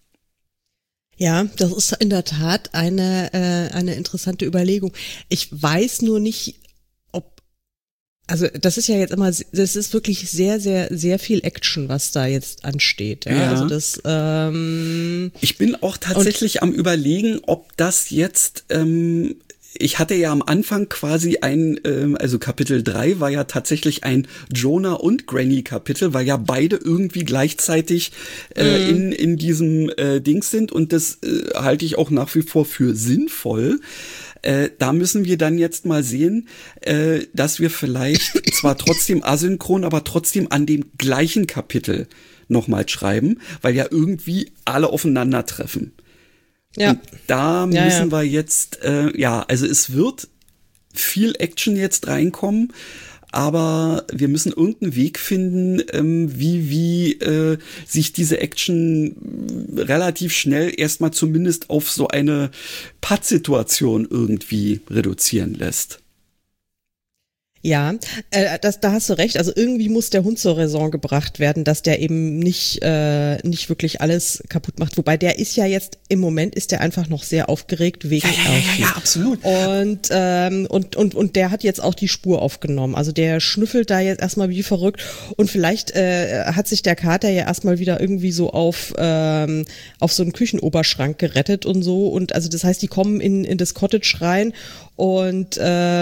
Speaker 2: Ja, das ist in der Tat eine äh, eine interessante Überlegung. Ich weiß nur nicht, ob, also das ist ja jetzt immer, das ist wirklich sehr, sehr, sehr viel Action, was da jetzt ansteht. Ja,
Speaker 3: ja.
Speaker 2: Also das. Ähm,
Speaker 3: ich bin auch tatsächlich am Überlegen, ob das jetzt ähm, ich hatte ja am Anfang quasi ein, ähm, also Kapitel drei war ja tatsächlich ein Jonah und Granny Kapitel, weil ja beide irgendwie gleichzeitig äh, mm. in in diesem äh, Dings sind und das äh, halte ich auch nach wie vor für sinnvoll. Äh, da müssen wir dann jetzt mal sehen, äh, dass wir vielleicht zwar trotzdem asynchron, aber trotzdem an dem gleichen Kapitel nochmal schreiben, weil ja irgendwie alle aufeinandertreffen.
Speaker 2: Ja.
Speaker 3: Und da
Speaker 2: ja,
Speaker 3: müssen
Speaker 2: ja.
Speaker 3: wir jetzt, äh, ja, also es wird viel Action jetzt reinkommen, aber wir müssen irgendeinen Weg finden, ähm, wie, wie äh, sich diese Action relativ schnell erstmal zumindest auf so eine Pattsituation irgendwie reduzieren lässt.
Speaker 2: Ja, äh, das, da hast du recht. Also irgendwie muss der Hund zur Raison gebracht werden, dass der eben nicht äh, nicht wirklich alles kaputt macht. Wobei der ist ja jetzt im Moment ist der einfach noch sehr aufgeregt wegen
Speaker 3: ja, ja, ja, ja, absolut.
Speaker 2: Und ähm, und und und der hat jetzt auch die Spur aufgenommen. Also der schnüffelt da jetzt erstmal wie verrückt und vielleicht äh, hat sich der Kater ja erstmal wieder irgendwie so auf ähm, auf so einen Küchenoberschrank gerettet und so. Und also das heißt, die kommen in in das Cottage rein Und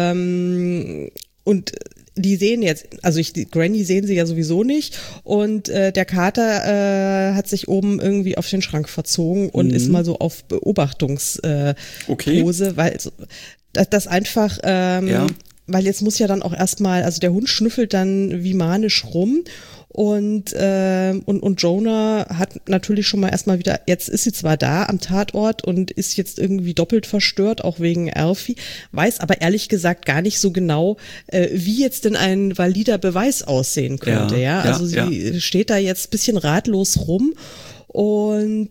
Speaker 2: ähm, und die sehen jetzt, also ich, die Granny sehen sie ja sowieso nicht und äh, der Kater äh, hat sich oben irgendwie auf den Schrank verzogen und mhm. ist mal so auf Beobachtungspose, äh,
Speaker 3: okay.
Speaker 2: weil das, das einfach, ähm, ja. weil jetzt muss ja dann auch erstmal, also der Hund schnüffelt dann wie manisch rum. Und, äh, und, und Jonah hat natürlich schon mal erstmal wieder, jetzt ist sie zwar da am Tatort und ist jetzt irgendwie doppelt verstört, auch wegen Alfie, weiß aber ehrlich gesagt gar nicht so genau, äh, wie jetzt denn ein valider Beweis aussehen könnte. Ja, ja? Also ja, sie ja. steht da jetzt ein bisschen ratlos rum und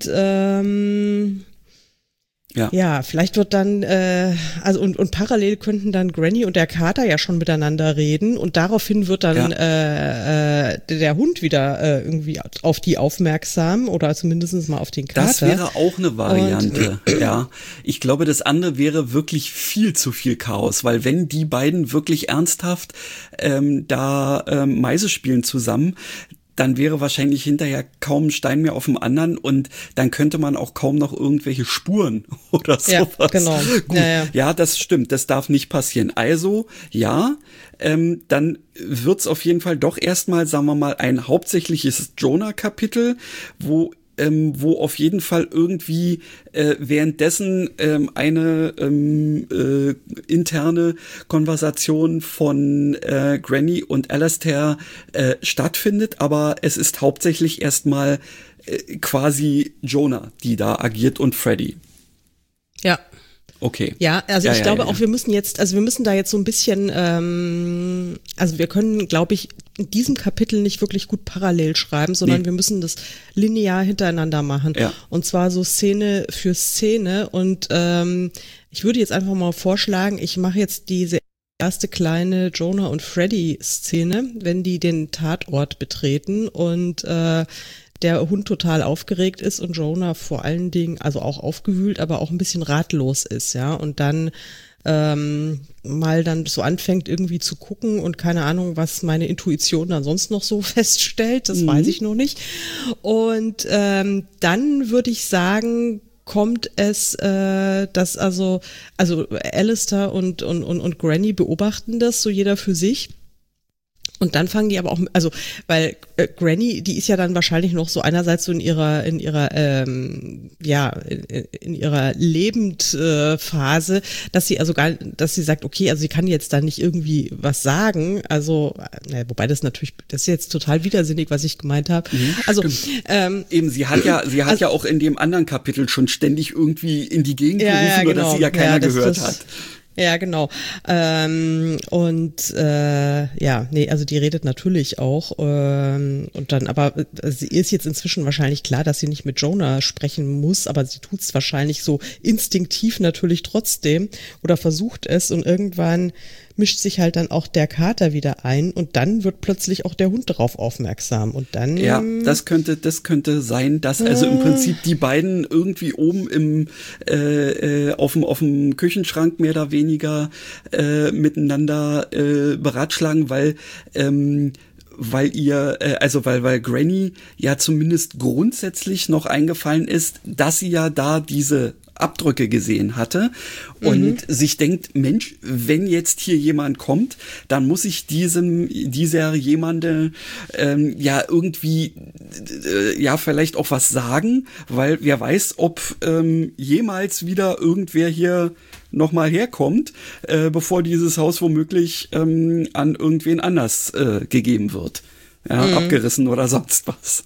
Speaker 2: ähm, Ja. ja, vielleicht wird dann, äh, also und, und parallel könnten dann Granny und der Kater ja schon miteinander reden und daraufhin wird dann ja. äh, äh, der Hund wieder äh, irgendwie auf die aufmerksam oder zumindest mal auf den Kater.
Speaker 3: Das wäre auch eine Variante, und, ja. Ich glaube, das andere wäre wirklich viel zu viel Chaos, weil wenn die beiden wirklich ernsthaft ähm, da ähm, Meise spielen zusammen, dann wäre wahrscheinlich hinterher kaum ein Stein mehr auf dem anderen und dann könnte man auch kaum noch irgendwelche Spuren oder sowas.
Speaker 2: Ja, genau.
Speaker 3: Gut,
Speaker 2: ja, ja.
Speaker 3: ja, das stimmt, das darf nicht passieren. Also, ja, ähm, dann wird's auf jeden Fall doch erstmal, sagen wir mal, ein hauptsächliches Jonah-Kapitel, wo Ähm, wo auf jeden Fall irgendwie äh, währenddessen ähm, eine ähm, äh, interne Konversation von äh, Granny und Alastair äh, stattfindet, aber es ist hauptsächlich erstmal äh, quasi Jonah, die da agiert und Freddy.
Speaker 2: Ja.
Speaker 3: Okay.
Speaker 2: Ja, also
Speaker 3: ja,
Speaker 2: ich
Speaker 3: ja,
Speaker 2: glaube
Speaker 3: ja,
Speaker 2: auch,
Speaker 3: ja.
Speaker 2: wir müssen jetzt, also wir müssen da jetzt so ein bisschen, ähm, also wir können, glaube ich, in diesem Kapitel nicht wirklich gut parallel schreiben, sondern nee. wir müssen das linear hintereinander machen. Ja. Und zwar so Szene für Szene. Und ähm, ich würde jetzt einfach mal vorschlagen, ich mache jetzt diese erste kleine Jonah und Freddy-Szene, wenn die den Tatort betreten und äh, der Hund total aufgeregt ist und Jonah vor allen Dingen, also auch aufgewühlt, aber auch ein bisschen ratlos ist, ja, und dann ähm, mal dann so anfängt irgendwie zu gucken und keine Ahnung, was meine Intuition dann sonst noch so feststellt, das mhm. weiß ich noch nicht. Und ähm, dann würde ich sagen, kommt es, äh, dass also, also Alastair und, und, und, und Granny beobachten das, so jeder für sich. Und dann fangen die aber auch, also, weil äh, Granny, die ist ja dann wahrscheinlich noch so einerseits so in ihrer, in ihrer, ähm, ja, in, in ihrer Lebendphase, äh, dass sie also gar, dass sie sagt, okay, also sie kann jetzt da nicht irgendwie was sagen, also, naja, wobei das natürlich, das ist jetzt total widersinnig, was ich gemeint habe. Mhm, also, ähm,
Speaker 3: eben, sie hat ja, sie hat also, ja auch in dem anderen Kapitel schon ständig irgendwie in die Gegend
Speaker 2: ja,
Speaker 3: gerufen,
Speaker 2: ja,
Speaker 3: nur
Speaker 2: genau.
Speaker 3: dass sie ja keiner
Speaker 2: ja, das,
Speaker 3: gehört
Speaker 2: das,
Speaker 3: hat.
Speaker 2: Ja, genau. Ähm, und äh, ja, nee, also die redet natürlich auch. Ähm, und dann, aber äh, sie ist jetzt inzwischen wahrscheinlich klar, dass sie nicht mit Jonah sprechen muss, aber sie tut's wahrscheinlich so instinktiv natürlich trotzdem oder versucht es und irgendwann mischt sich halt dann auch der Kater wieder ein und dann wird plötzlich auch der Hund darauf aufmerksam und dann
Speaker 3: ja, das könnte das könnte sein, dass also im Prinzip die beiden irgendwie oben im äh, äh, auf dem auf dem Küchenschrank mehr oder weniger äh, miteinander äh, beratschlagen, weil ähm, weil ihr, äh, also weil, weil Granny ja zumindest grundsätzlich noch eingefallen ist, dass sie ja da diese Abdrücke gesehen hatte und mhm. sich denkt, Mensch, wenn jetzt hier jemand kommt, dann muss ich diesem, dieser jemande ähm, ja irgendwie äh, ja vielleicht auch was sagen, weil wer weiß, ob ähm, jemals wieder irgendwer hier nochmal herkommt, äh, bevor dieses Haus womöglich ähm, an irgendwen anders äh, gegeben wird. Ja, mhm. abgerissen oder sonst was.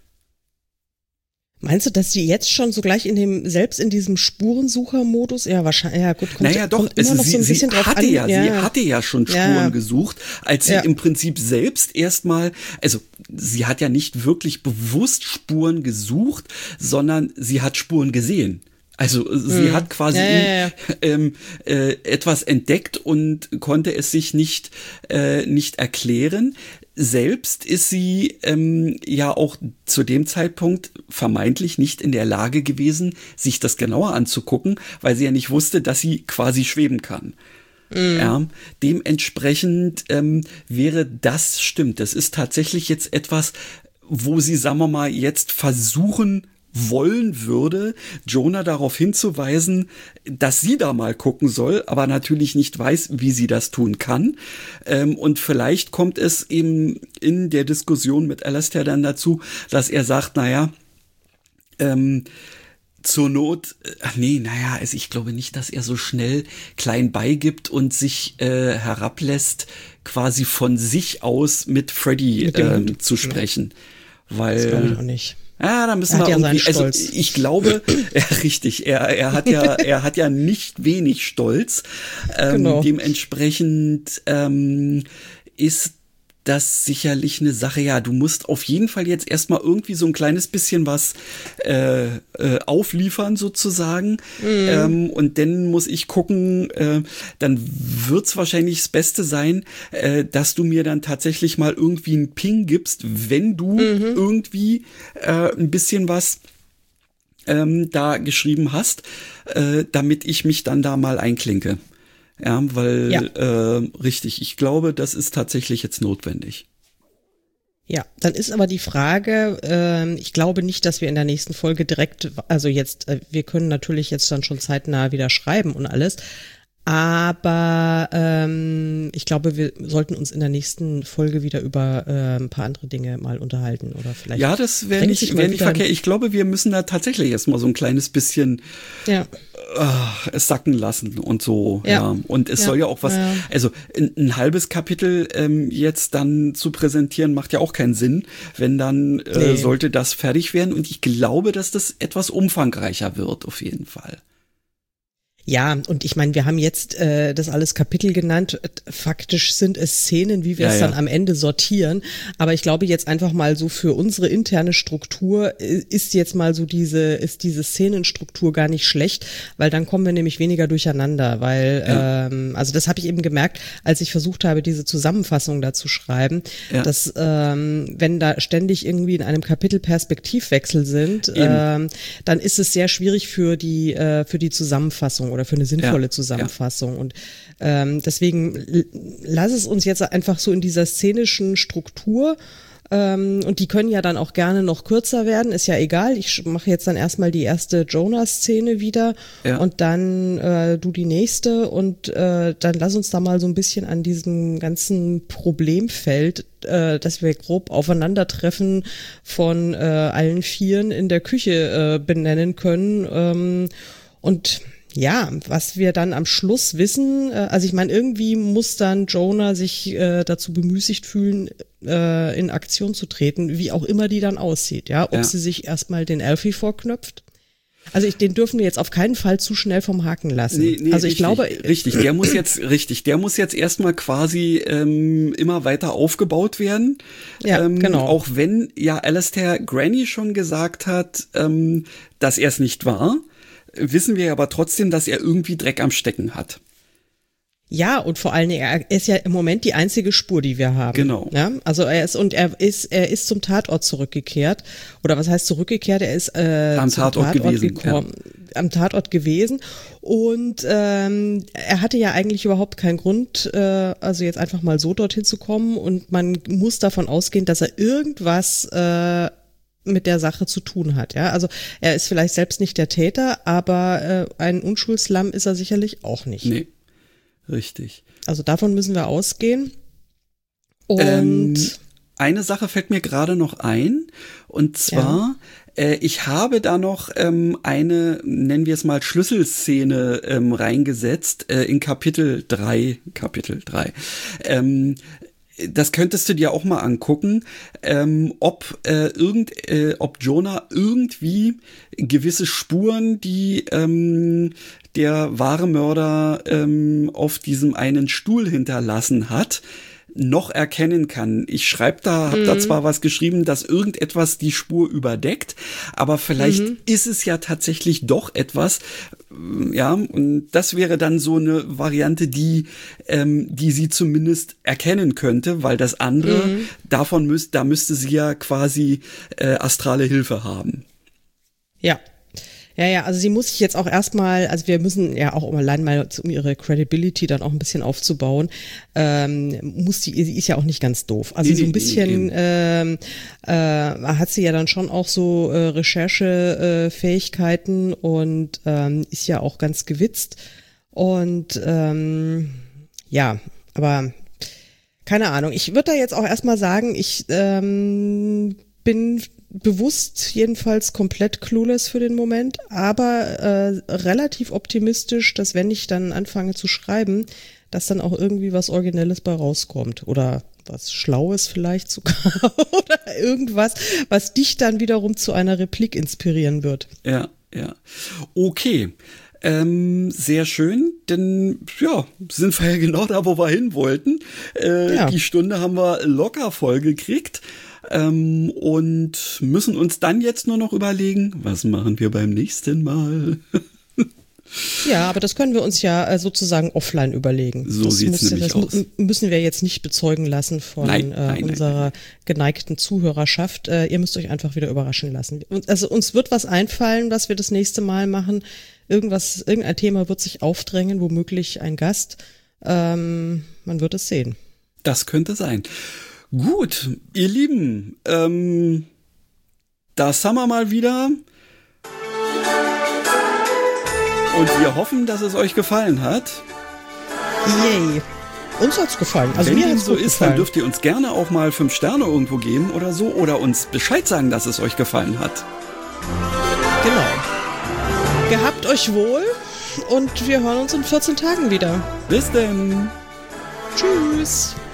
Speaker 2: Meinst du, dass die jetzt schon so gleich in dem, selbst in diesem Spurensucher-Modus, ja, wahrscheinlich, ja gut, kommt,
Speaker 3: naja, doch,
Speaker 2: kommt immer
Speaker 3: es,
Speaker 2: noch
Speaker 3: sie,
Speaker 2: so ein bisschen
Speaker 3: sie
Speaker 2: drauf
Speaker 3: hatte
Speaker 2: an.
Speaker 3: ja,
Speaker 2: ja,
Speaker 3: sie hatte ja schon Spuren
Speaker 2: ja.
Speaker 3: gesucht, als sie
Speaker 2: ja.
Speaker 3: im Prinzip selbst erstmal, also sie hat ja nicht wirklich bewusst Spuren gesucht, sondern sie hat Spuren gesehen. Also sie hm. hat quasi
Speaker 2: ja, ja, ja.
Speaker 3: Ähm, äh, etwas entdeckt und konnte es sich nicht äh, nicht erklären. Selbst ist sie ähm, ja auch zu dem Zeitpunkt vermeintlich nicht in der Lage gewesen, sich das genauer anzugucken, weil sie ja nicht wusste, dass sie quasi schweben kann. Mm. Ja, dementsprechend ähm, wäre das, stimmt, das ist tatsächlich jetzt etwas, wo sie, sagen wir mal, jetzt versuchen wollen würde, Jonah darauf hinzuweisen, dass sie da mal gucken soll, aber natürlich nicht weiß, wie sie das tun kann. Ähm, und vielleicht kommt es eben in der Diskussion mit Alastair dann dazu, dass er sagt, naja, ähm, zur Not, ach nee, naja, also ich glaube nicht, dass er so schnell klein beigibt und sich äh, herablässt, quasi von sich aus mit Freddy mit ähm, zu sprechen. Ja. Weil, das glaube ich auch nicht. Ja, da müssen wir
Speaker 2: ja
Speaker 3: irgendwie, also ich glaube, ja, richtig, er, er hat ja, er hat ja nicht wenig Stolz. Ähm, genau. Dementsprechend ähm, ist das sicherlich eine Sache, ja, du musst auf jeden Fall jetzt erstmal irgendwie so ein kleines bisschen was äh, äh, aufliefern sozusagen. Mhm. Ähm, und dann muss ich gucken, äh, dann wird's wahrscheinlich das Beste sein, äh, dass du mir dann tatsächlich mal irgendwie einen Ping gibst, wenn du mhm. irgendwie äh, ein bisschen was ähm, da geschrieben hast, äh, damit ich mich dann da mal einklinke. Ja, weil, ja. Äh, richtig, ich glaube, das ist tatsächlich jetzt notwendig.
Speaker 2: Ja, dann ist aber die Frage, äh, ich glaube nicht, dass wir in der nächsten Folge direkt, also jetzt, äh, wir können natürlich jetzt dann schon zeitnah wieder schreiben und alles, aber ähm, ich glaube, wir sollten uns in der nächsten Folge wieder über äh, ein paar andere Dinge mal unterhalten oder vielleicht.
Speaker 3: Ja, das wäre nicht, wär nicht verkehrt. Ich glaube, wir müssen da tatsächlich erstmal so ein kleines bisschen ja. äh, es sacken lassen und so. Ja. ja. Und es ja. soll ja auch was, ja. also ein, ein halbes Kapitel ähm, jetzt dann zu präsentieren, macht ja auch keinen Sinn, wenn dann äh, nee. sollte das fertig werden. Und ich glaube, dass das etwas umfangreicher wird, auf jeden Fall.
Speaker 2: Ja, und ich meine, wir haben jetzt äh, das alles Kapitel genannt. Faktisch sind es Szenen, wie wir ja, es dann ja. am Ende sortieren. Aber ich glaube jetzt einfach mal so für unsere interne Struktur ist jetzt mal so diese, ist diese Szenenstruktur gar nicht schlecht, weil dann kommen wir nämlich weniger durcheinander. Weil, ja. ähm, also das habe ich eben gemerkt, als ich versucht habe, diese Zusammenfassung da zu schreiben, ja. dass ähm, wenn da ständig irgendwie in einem Kapitel Perspektivwechsel sind, ähm, dann ist es sehr schwierig für die, äh, für die Zusammenfassung oder für eine sinnvolle ja, Zusammenfassung. Ja. Und ähm, deswegen l- lass es uns jetzt einfach so in dieser szenischen Struktur ähm, und die können ja dann auch gerne noch kürzer werden, ist ja egal. Ich mache jetzt dann erstmal die erste Jonah-Szene wieder ja. und dann äh, du die nächste und äh, dann lass uns da mal so ein bisschen an diesem ganzen Problemfeld, äh, dass wir grob Aufeinandertreffen von äh, allen Vieren in der Küche äh, benennen können ähm, und ja, was wir dann am Schluss wissen, äh, also ich meine, irgendwie muss dann Jonah sich äh, dazu bemüßigt fühlen, äh, in Aktion zu treten, wie auch immer die dann aussieht, ja, ob ja. sie sich erstmal den Elfie vorknöpft. Also ich, den dürfen wir jetzt auf keinen Fall zu schnell vom Haken lassen. Nee, nee, also ich
Speaker 3: richtig,
Speaker 2: glaube,
Speaker 3: richtig, der muss jetzt richtig, der muss jetzt erstmal quasi ähm, immer weiter aufgebaut werden.
Speaker 2: Ja, ähm, genau.
Speaker 3: Auch wenn ja Alastair Granny schon gesagt hat, ähm, dass er es nicht war. Wissen wir aber trotzdem, dass er irgendwie Dreck am Stecken hat.
Speaker 2: Ja, und vor allen Dingen, er ist ja im Moment die einzige Spur, die wir haben.
Speaker 3: Genau.
Speaker 2: Ja, also er ist, und er ist, er ist zum Tatort zurückgekehrt. Oder was heißt zurückgekehrt? Er ist äh,
Speaker 3: am Tatort, Tatort gewesen.
Speaker 2: Gekommen, ja. Am Tatort gewesen. Und ähm, er hatte ja eigentlich überhaupt keinen Grund, äh, also jetzt einfach mal so dorthin zu kommen. Und man muss davon ausgehen, dass er irgendwas äh, mit der Sache zu tun hat, ja. Also er ist vielleicht selbst nicht der Täter, aber äh, ein Unschuldslamm ist er sicherlich auch nicht.
Speaker 3: Nee, richtig.
Speaker 2: Also davon müssen wir ausgehen. Und
Speaker 3: ähm, eine Sache fällt mir gerade noch ein, und zwar, ja. äh, ich habe da noch ähm, eine, nennen wir es mal, Schlüsselszene ähm, reingesetzt äh, in Kapitel drei, Kapitel drei. Ähm, Das könntest du dir auch mal angucken, ähm, ob äh, irgend, äh, ob Jonah irgendwie gewisse Spuren, die ähm, der wahre Mörder ähm, auf diesem einen Stuhl hinterlassen hat, noch erkennen kann. Ich schreibe da, habe mhm. da zwar was geschrieben, dass irgendetwas die Spur überdeckt, aber vielleicht mhm. ist es ja tatsächlich doch etwas, ja, und das wäre dann so eine Variante, die, ähm, die sie zumindest erkennen könnte, weil das andere, mhm. davon müsste, da müsste sie ja quasi äh, astrale Hilfe haben.
Speaker 2: Ja. Ja, ja, also sie muss sich jetzt auch erstmal, also wir müssen ja auch allein mal, um ihre Credibility dann auch ein bisschen aufzubauen, ähm, muss die, sie ist ja auch nicht ganz doof. Also
Speaker 3: Nee,
Speaker 2: so ein
Speaker 3: nee,
Speaker 2: bisschen
Speaker 3: nee,
Speaker 2: ähm, äh, hat sie ja dann schon auch so äh, Recherchefähigkeiten äh, und ähm, ist ja auch ganz gewitzt. Und ähm, ja, aber keine Ahnung. Ich würde da jetzt auch erstmal sagen, ich ähm, bin bewusst jedenfalls komplett clueless für den Moment, aber äh, relativ optimistisch, dass wenn ich dann anfange zu schreiben, dass dann auch irgendwie was Originelles bei rauskommt oder was Schlaues vielleicht sogar oder irgendwas, was dich dann wiederum zu einer Replik inspirieren wird.
Speaker 3: Ja, ja. Okay. Ähm, sehr schön, denn ja, sind wir ja genau da, wo wir hin wollten. Äh,
Speaker 2: Ja.
Speaker 3: Die Stunde haben wir locker voll gekriegt. Ähm, und müssen uns dann jetzt nur noch überlegen, was machen wir beim nächsten Mal?
Speaker 2: Ja, aber das können wir uns ja äh, sozusagen offline überlegen.
Speaker 3: So
Speaker 2: das
Speaker 3: sieht's
Speaker 2: musste-
Speaker 3: nämlich
Speaker 2: das mu-
Speaker 3: aus.
Speaker 2: müssen wir jetzt nicht bezeugen lassen von
Speaker 3: Nein,
Speaker 2: äh,
Speaker 3: nein, nein,
Speaker 2: unserer
Speaker 3: nein.
Speaker 2: geneigten Zuhörerschaft. Äh, ihr müsst euch einfach wieder überraschen lassen. Und, also uns wird was einfallen, was wir das nächste Mal machen. Irgendwas, irgendein Thema wird sich aufdrängen, womöglich ein Gast. Ähm, man wird es sehen.
Speaker 3: Das könnte sein. Gut, ihr Lieben, ähm, das haben wir mal wieder. Und wir hoffen, dass es euch gefallen hat.
Speaker 2: Yay. Uns hat's gefallen. Also
Speaker 3: Wenn
Speaker 2: mir
Speaker 3: dem
Speaker 2: hat's
Speaker 3: so
Speaker 2: gut
Speaker 3: ist,
Speaker 2: gefallen.
Speaker 3: dann dürft ihr uns gerne auch mal fünf Sterne irgendwo geben oder so. Oder uns Bescheid sagen, dass es euch gefallen hat.
Speaker 2: Genau. Gehabt euch wohl und wir hören uns in vierzehn Tagen wieder.
Speaker 3: Bis denn.
Speaker 2: Tschüss.